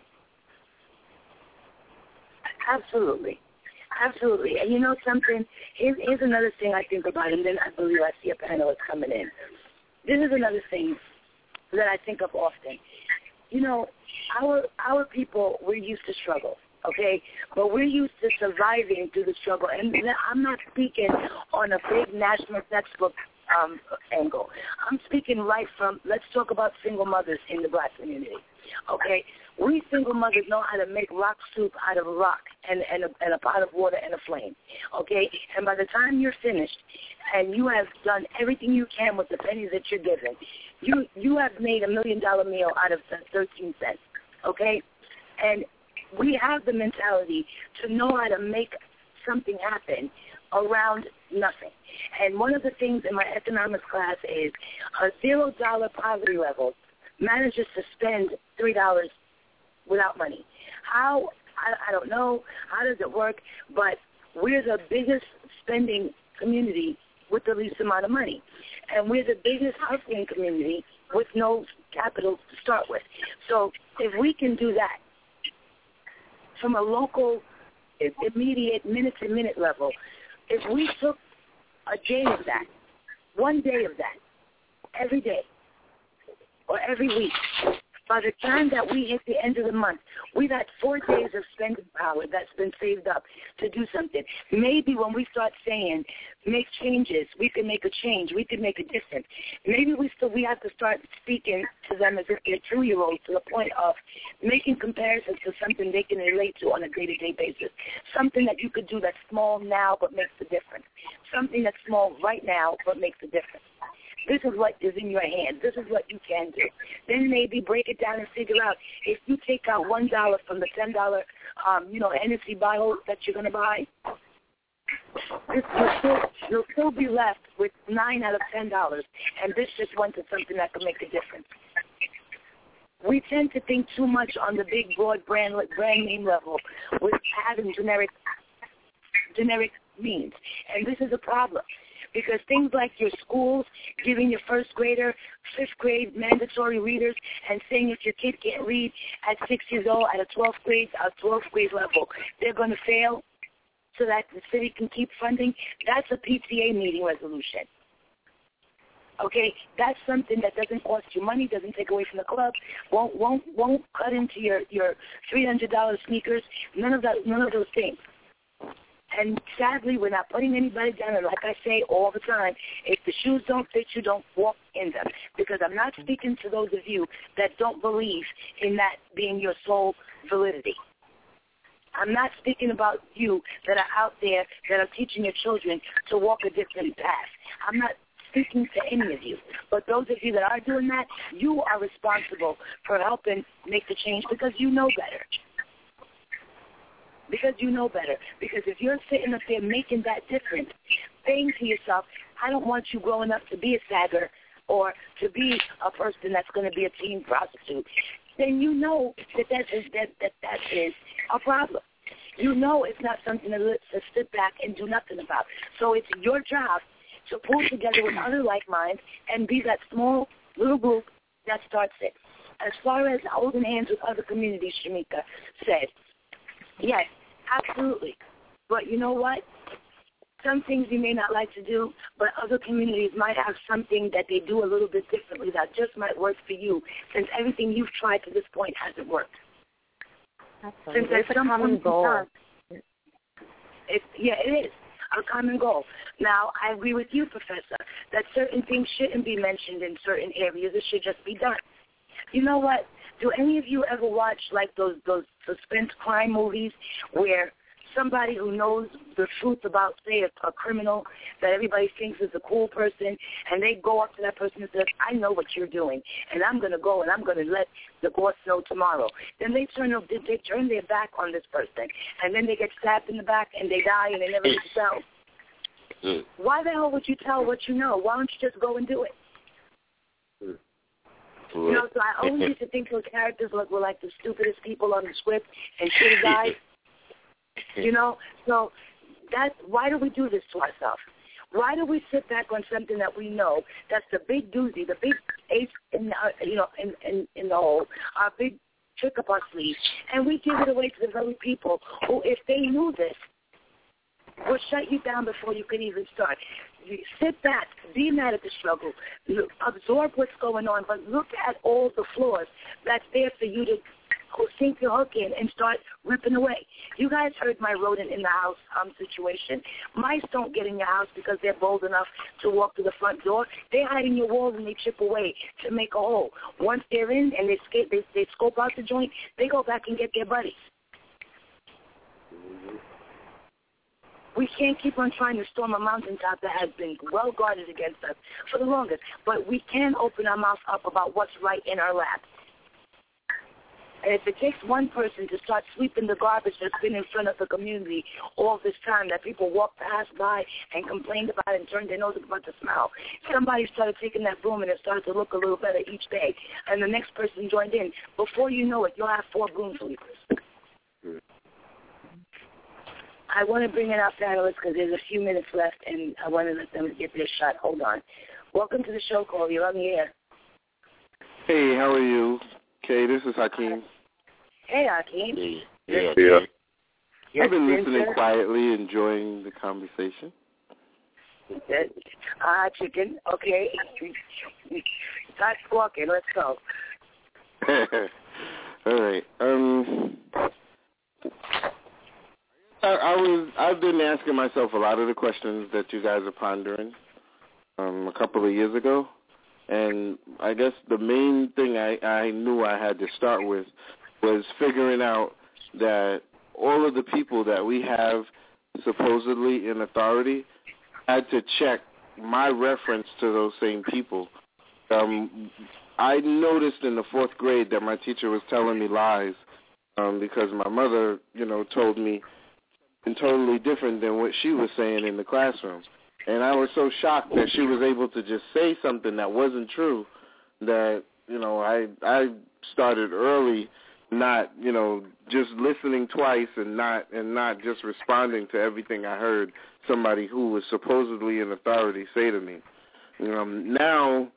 Absolutely. Absolutely. And you know something? Here's another thing I think about, and then I believe I see a panelist coming in. This is another thing that I think of often. You know, our people, we're used to struggle, okay? But we're used to surviving through the struggle. And I'm not speaking on a big national textbook angle. I'm speaking right from, let's talk about single mothers in the black community, okay? We single mothers know how to make rock soup out of a rock and a pot of water and a flame, okay? And by the time you're finished and you have done everything you can with the pennies that you're given, you have made $1 million meal out of 13 cents, okay? And we have the mentality to know how to make something happen around nothing. And one of the things in my economics class is a $0 poverty level manages to spend $3 without money. How? I don't know. How does it work? But we're the biggest spending community with the least amount of money. And we're the biggest hustling community with no capital to start with. So if we can do that from a local, immediate, minute-to-minute level, if we took a day of that, one day of that, every day or every week, by the time that we hit the end of the month, we've had 4 days of spending power that's been saved up to do something. Maybe when we start saying, make changes, we can make a change, we can make a difference. Maybe we have to start speaking to them as if they're 2-year-olds to the point of making comparisons to something they can relate to on a day-to-day basis. Something that you could do that's small now but makes a difference. Something that's small right now but makes a difference. This is what is in your hands. This is what you can do. Then maybe break it down and figure out if you take out $1 from the $10, Hennessy bottle that you're going to buy, you'll still be left with $9 out of $10, and this just went to something that could make a difference. We tend to think too much on the big, broad brand name level with having generic means, and this is a problem. Because things like your schools giving your first grader, 5th grade mandatory readers and saying if your kid can't read at 6 years old at a 12th grade level, they're going to fail so that the city can keep funding, that's a PTA meeting resolution. Okay, that's something that doesn't cost you money, doesn't take away from the club, won't cut into your $300 sneakers, none of those things. And sadly, we're not putting anybody down. And like I say all the time, if the shoes don't fit you, don't walk in them. Because I'm not speaking to those of you that don't believe in that being your sole validity. I'm not speaking about you that are out there that are teaching your children to walk a different path. I'm not speaking to any of you. But those of you that are doing that, you are responsible for helping make the change because you know better. Because you know better. Because if you're sitting up there making that difference, saying to yourself, I don't want you growing up to be a sagger or to be a person that's going to be a teen prostitute, then you know that is a problem. You know it's not something to sit back and do nothing about. So it's your job to pull together with other like minds and be that small little group that starts it. As far as holding hands with other communities, Shamika said, yes, absolutely. But you know what? Some things you may not like to do, but other communities might have something that they do a little bit differently that just might work for you, since everything you've tried to this point hasn't worked. Absolutely. It's a common goal. It is a common goal. Now, I agree with you, Professor, that certain things shouldn't be mentioned in certain areas. It should just be done. You know what? Do any of you ever watch like those suspense crime movies where somebody who knows the truth about, say, a criminal that everybody thinks is a cool person, and they go up to that person and says, I know what you're doing, and I'm going to go and I'm going to let the boss know tomorrow. Then they turn their back on this person, and then they get stabbed in the back and they die and they never get to tell. Why the hell would you tell what you know? Why don't you just go and do it? You know, so I always used to think those characters were like the stupidest people on the script and should have died. You know, so why do we do this to ourselves? Why do we sit back on something that we know that's the big doozy, the big ace in the hole, our big trick up our sleeve, and we give it away to the very people who, if they knew this, would shut you down before you could even start. You sit back, be mad at the struggle, absorb what's going on, but look at all the flaws that's there for you to sink your hook in and start ripping away. You guys heard my rodent in the house situation. Mice don't get in your house because they're bold enough to walk through the front door. They hide in your walls and they chip away to make a hole. Once they're in and they scope out the joint, they go back and get their buddies. We can't keep on trying to storm a mountaintop that has been well guarded against us for the longest, but we can open our mouth up about what's right in our lap. And if it takes one person to start sweeping the garbage that's been in front of the community all this time that people walked past by and complained about and turned their nose about the smell, somebody started taking that broom and it started to look a little better each day, and the next person joined in. Before you know it, you'll have 4 broom sweepers. I want to bring in our panelists because there's a few minutes left, and I want to let them get their shot. Hold on. Welcome to the show, Cole. You're on the air. Hey, how are you? Okay, this is Hakeem. Hey, Hakeem. Yeah. I've been listening quietly, enjoying the conversation. Chicken. Okay. Start squawking. Let's go. All right. I've been asking myself a lot of the questions that you guys are pondering a couple of years ago, and I guess the main thing I knew I had to start with was figuring out that all of the people that we have supposedly in authority had to check my reference to those same people. I noticed in the 4th grade that my teacher was telling me lies because my mother, told me totally different than what she was saying in the classroom. And I was so shocked that she was able to just say something that wasn't true that, I started early not, just listening twice and not just responding to everything I heard somebody who was supposedly in authority say to me. Now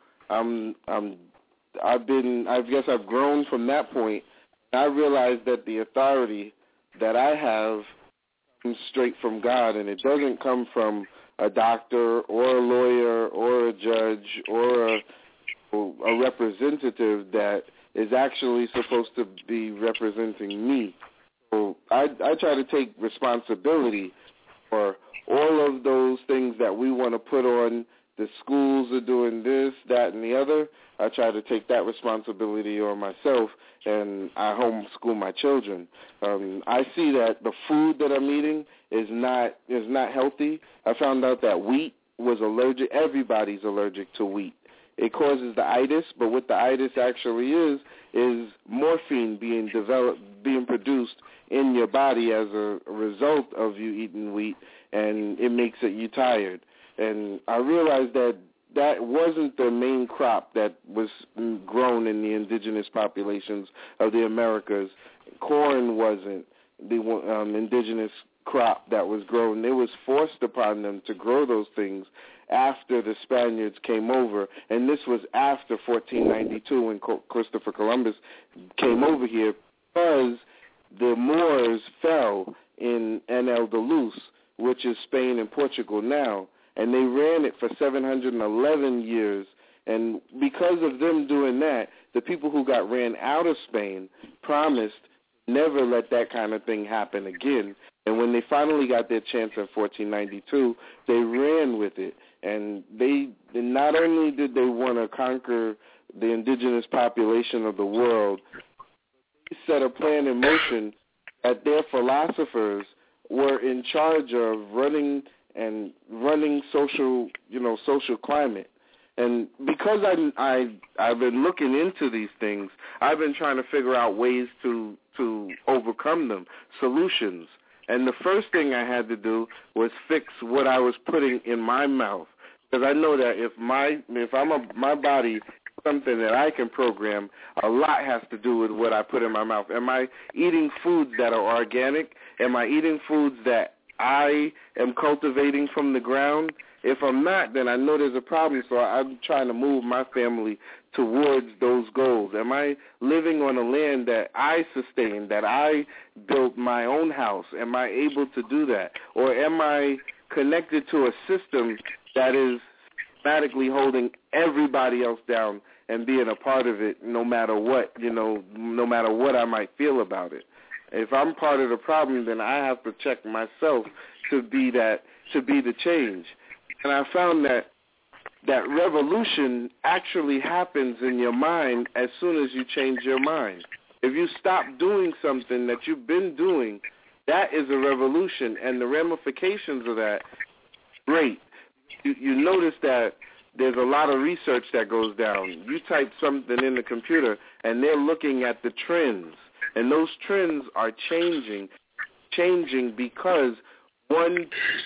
I guess I've grown from that point. I realized that the authority that I have comes straight from God, and it doesn't come from a doctor or a lawyer or a judge or a representative that is actually supposed to be representing me. So I try to take responsibility for all of those things that we want to put on. The schools are doing this, that, and the other. I try to take that responsibility on myself, and I homeschool my children. I see that the food that I'm eating is not healthy. I found out that wheat was allergic. Everybody's allergic to wheat. It causes the itis, but what the itis actually is morphine being produced in your body as a result of you eating wheat, and it makes you tired. And I realized that wasn't the main crop that was grown in the indigenous populations of the Americas. Corn wasn't the indigenous crop that was grown. It was forced upon them to grow those things after the Spaniards came over, and this was after 1492 when Christopher Columbus came over here, because the Moors fell in El-Andalus, which is Spain and Portugal now, and they ran it for 711 years. And because of them doing that, the people who got ran out of Spain promised never let that kind of thing happen again. And when they finally got their chance in 1492, they ran with it. And they not only did they want to conquer the indigenous population of the world, they set a plan in motion that their philosophers were in charge of running social climate. And because I've been looking into these things, I've been trying to figure out ways to overcome them, solutions. And the first thing I had to do was fix what I was putting in my mouth, because I know that if my body is something that I can program, a lot has to do with what I put in my mouth. Am I eating foods that are organic? Am I eating foods that I am cultivating from the ground? If I'm not, then I know there's a problem, so I'm trying to move my family towards those goals. Am I living on a land that I sustain, that I built my own house? Am I able to do that? Or am I connected to a system that is systematically holding everybody else down and being a part of it no matter what, no matter what I might feel about it? If I'm part of the problem, then I have to check myself to be the change. And I found that revolution actually happens in your mind as soon as you change your mind. If you stop doing something that you've been doing, that is a revolution, and the ramifications of that, great. You notice that there's a lot of research that goes down. You type something in the computer, and they're looking at the trends, and those trends are changing because one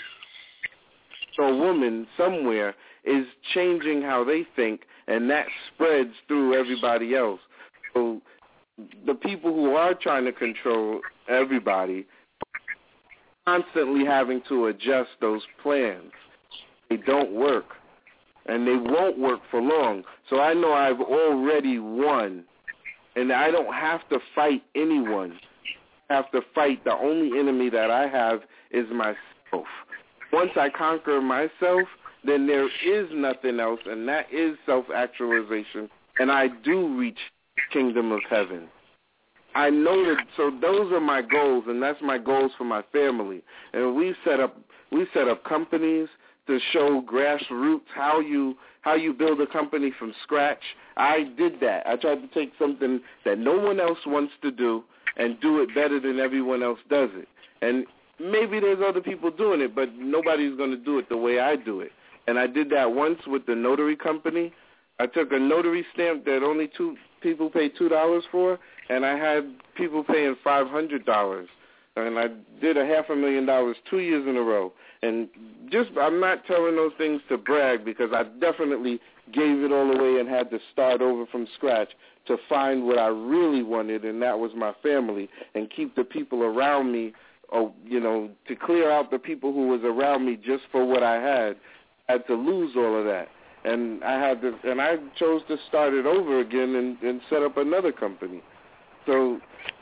woman somewhere is changing how they think, and that spreads through everybody else. So the people who are trying to control everybody constantly having to adjust those plans. They don't work, and they won't work for long. So I know I've already won, and I don't have to fight anyone. I have to fight the only enemy that I have is myself. Once I conquer myself, then there is nothing else, and that is self-actualization, and I do reach kingdom of heaven. I know that, so those are my goals, and that's my goals for my family. And we set up companies to show grassroots how you build a company from scratch. I did that. I tried to take something that no one else wants to do and do it better than everyone else does it. And maybe there's other people doing it, but nobody's going to do it the way I do it. And I did that once with the notary company. I took a notary stamp that only two people pay $2 for, and I had people paying $500. And I did $500,000 2 years in a row. And I'm not telling those things to brag, because I definitely gave it all away and had to start over from scratch to find what I really wanted, and that was my family, and keep the people around me, to clear out the people who was around me just for what I had to lose all of that. And I chose to start it over again and set up another company. So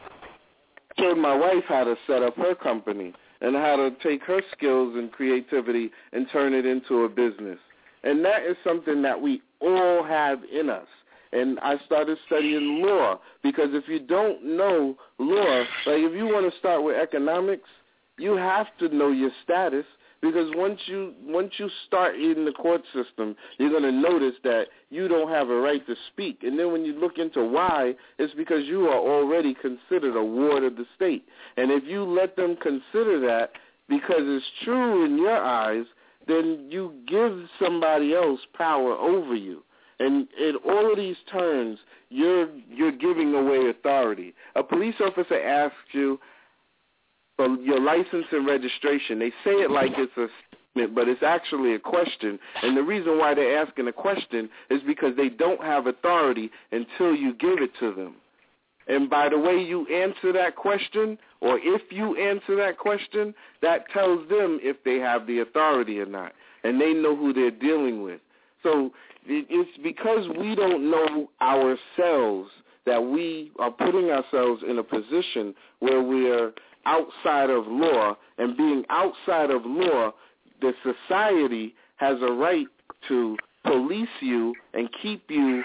I showed my wife how to set up her company and how to take her skills and creativity and turn it into a business. And that is something that we all have in us. And I started studying law, because if you don't know law, like if you want to start with economics, you have to know your status. Because once you start in the court system, you're going to notice that you don't have a right to speak. And then when you look into why, it's because you are already considered a ward of the state. And if you let them consider that because it's true in your eyes, then you give somebody else power over you. And in all of these terms, you're giving away authority. A police officer asks you for your license and registration. They say it like it's a statement, but it's actually a question. And the reason why they're asking a question is because they don't have authority until you give it to them. And by the way you answer that question, or if you answer that question, that tells them if they have the authority or not. And they know who they're dealing with. So it's because we don't know ourselves that we are putting ourselves in a position where we're outside of law, and being outside of law, the society has a right to police you and keep you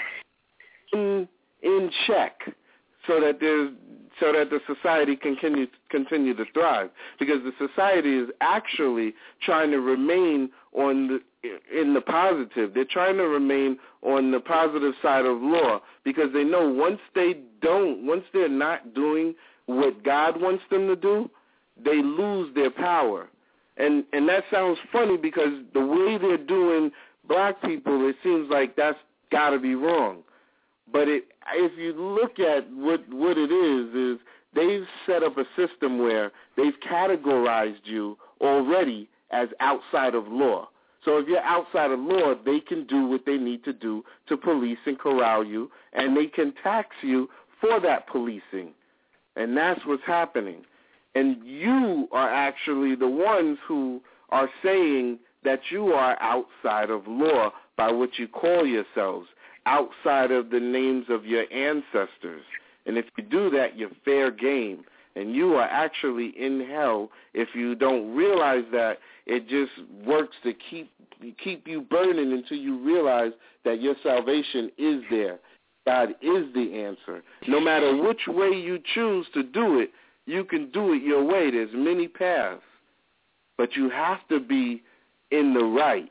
in check so that the society can continue to thrive, because the society is actually trying to remain in the positive. They're trying to remain on the positive side of law, because they know once they're not doing what God wants them to do, they lose their power. And that sounds funny, because the way they're doing black people, it seems like that's got to be wrong. But if you look at what it is they've set up a system where they've categorized you already as outside of law. So if you're outside of law, they can do what they need to do to police and corral you, and they can tax you for that policing. And that's what's happening. And you are actually the ones who are saying that you are outside of law by what you call yourselves, outside of the names of your ancestors. And if you do that, you're fair game. And you are actually in hell if you don't realize that. It just works to keep you burning until you realize that your salvation is there. God is the answer. No matter which way you choose to do it, you can do it your way. There's many paths. But you have to be in the right.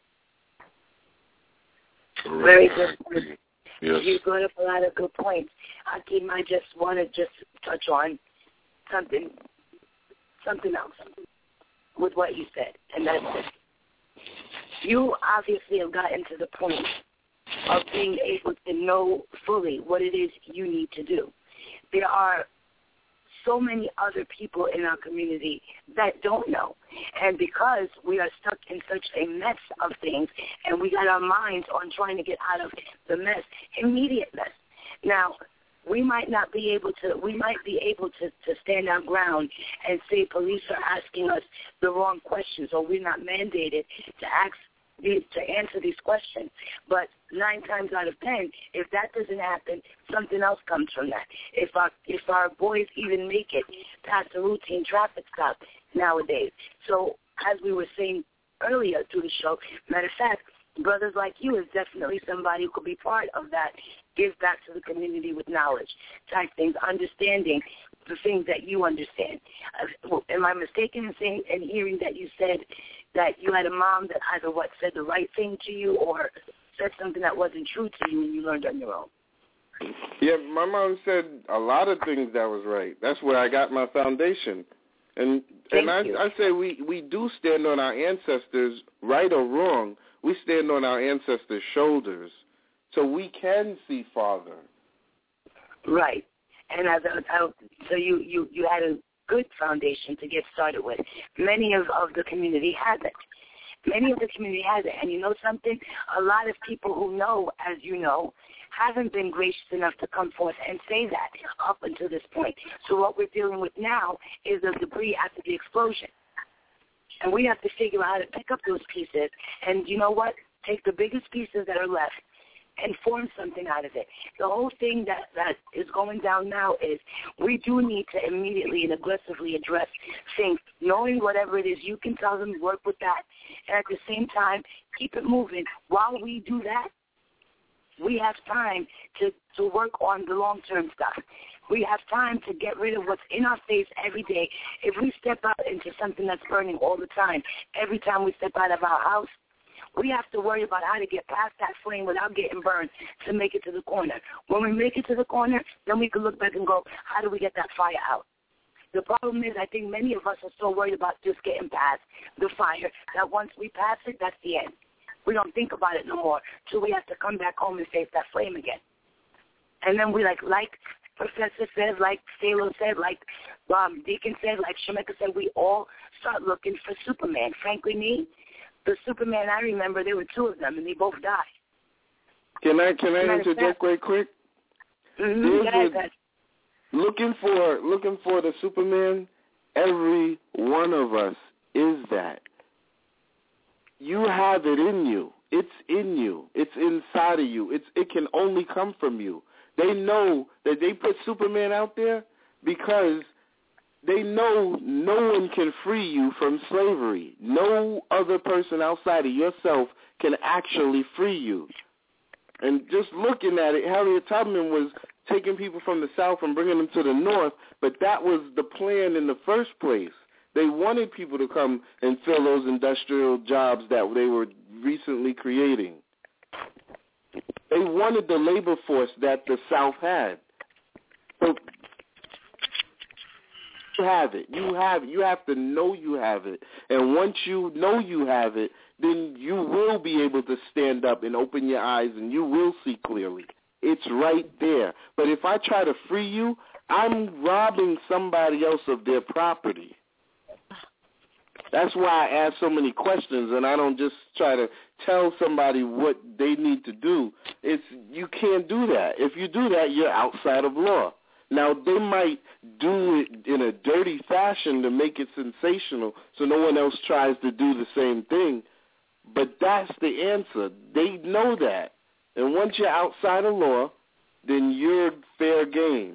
Very good. Yes. You brought up a lot of good points. Hakeem, I just want to touch on something else with what you said, and that's this. You obviously have gotten to the point of being able to know fully what it is you need to do. There are so many other people in our community that don't know. And because we are stuck in such a mess of things, and we got our minds on trying to get out of the mess, immediate mess. Now, we might be able to stand our ground and say police are asking us the wrong questions, or we're not mandated to answer these questions. But 9 times out of 10, if that doesn't happen, something else comes from that. If our boys even make it past a routine traffic stop nowadays. So as we were saying earlier through the show, matter of fact, brothers like you is definitely somebody who could be part of that, give back to the community with knowledge type things, understanding the things that you understand. Am I mistaken in saying and hearing that you said that you had a mom that either said the right thing to you or said something that wasn't true to you and you learned on your own? Yeah, my mom said a lot of things that was right. That's where I got my foundation. And I say we do stand on our ancestors, right or wrong. We stand on our ancestors' shoulders, so we can see farther. Right. And so you had a good foundation to get started with. Many of the community has it. And you know something? A lot of people who know, as you know, haven't been gracious enough to come forth and say that up until this point. So what we're dealing with now is the debris after the explosion. And we have to figure out how to pick up those pieces. And you know what? Take the biggest pieces that are left and form something out of it. The whole thing that is going down now is we do need to immediately and aggressively address things, knowing whatever it is you can tell them, work with that, and at the same time, keep it moving. While we do that, we have time to work on the long-term stuff. We have time to get rid of what's in our face every day. If we step out into something that's burning all the time, every time we step out of our house, we have to worry about how to get past that flame without getting burned to make it to the corner. When we make it to the corner, then we can look back and go, how do we get that fire out? The problem is I think many of us are so worried about just getting past the fire that once we pass it, that's the end. We don't think about it no more, so we have to come back home and face that flame again. And then we like Professor said, like Salo said, like Deacon said, like Shemeka said, we all start looking for Superman. Frankly, the Superman I remember, there were 2 of them, and they both died. Can I interject right quick? Mm-hmm. Looking for the Superman, every one of us is that. You have it in you. It's in you. It's inside of you. It can only come from you. They know that they put Superman out there because they know no one can free you from slavery. No other person outside of yourself can actually free you. And just looking at it, Harriet Tubman was taking people from the South and bringing them to the North, but that was the plan in the first place. They wanted people to come and fill those industrial jobs that they were recently creating. They wanted the labor force that the South had. So you have it. You have to know you have it. And once you know you have it, then you will be able to stand up and open your eyes and you will see clearly. It's right there. But if I try to free you, I'm robbing somebody else of their property. That's why I ask so many questions, and I don't just try to tell somebody what they need to do. You can't do that. If you do that, you're outside of law. Now, they might do it in a dirty fashion to make it sensational so no one else tries to do the same thing, but that's the answer. They know that. And once you're outside of law, then you're fair game.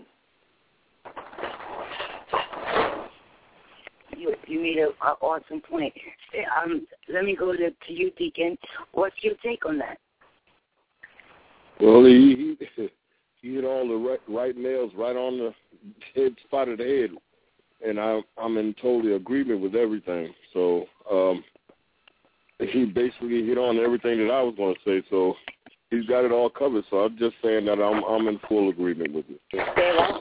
You made an awesome point. Let me go to you, Deacon. What's your take on that? Well, he hit all the right nails right on the head spot of the head, and I'm in total agreement with everything. So he basically hit on everything that I was going to say. So he's got it all covered. So I'm just saying that I'm in full agreement with it.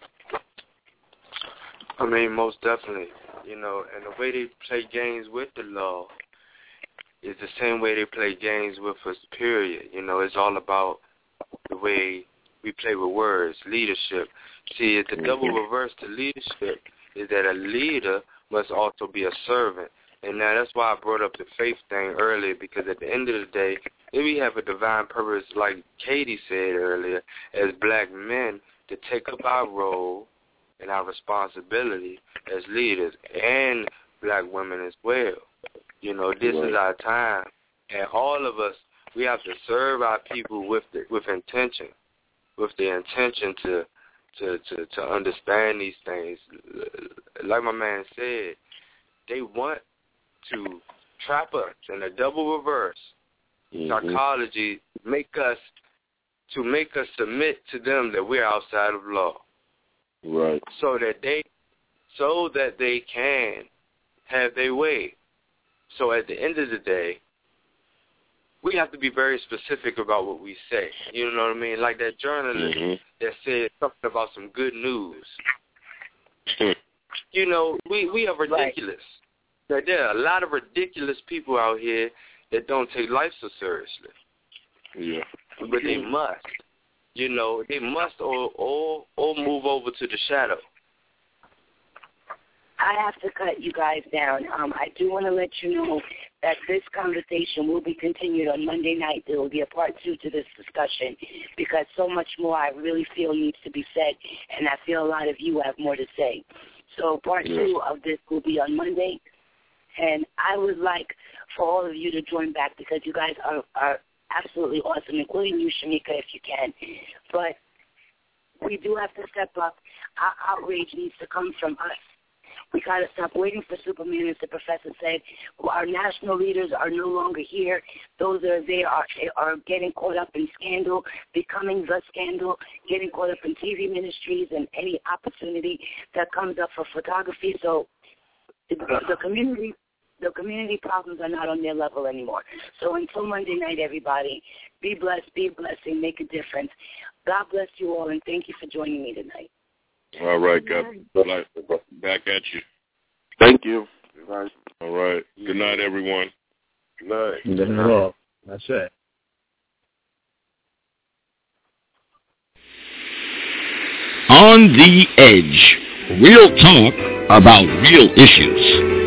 I mean, most definitely. You know, and the way they play games with the law is the same way they play games with us, period. You know, it's all about the way we play with words, leadership. See, it's the double reverse to leadership is that a leader must also be a servant. And now that's why I brought up the faith thing earlier, because at the end of the day, if we have a divine purpose, like Katie said earlier, as black men, to take up our role and our responsibility as leaders, and black women as well. You know, this is our time, and all of us, we have to serve our people with intention, with the intention to understand these things. Like my man said, they want to trap us in a double reverse psychology, make us submit to them that we're outside of law. Right. So that they can have their way. So at the end of the day, we have to be very specific about what we say. You know what I mean? Like that journalist that said something about some good news. You know, we are ridiculous. Right. There are a lot of ridiculous people out here that don't take life so seriously. Yeah. But they must. You know, they must or move over to the shadow. I have to cut you guys down. I do want to let you know that this conversation will be continued on Monday night. There will be a part 2 to this discussion because so much more I really feel needs to be said, and I feel a lot of you have more to say. So part 2 of this will be on Monday, and I would like for all of you to join back because you guys are absolutely awesome, including you, Shamika, if you can. But we do have to step up. Our outrage needs to come from us. We got to stop waiting for Superman, as the professor said. Our national leaders are no longer here. Those that are there are getting caught up in scandal, becoming the scandal, getting caught up in TV ministries and any opportunity that comes up for photography. So the community problems are not on their level anymore. So until Monday night, everybody, be blessed, be a blessing, make a difference. God bless you all, and thank you for joining me tonight. All right, God. Back at you. Thank you. All right. Good night, everyone. Good night. Good night. That's it. On the Edge. Real talk about real issues.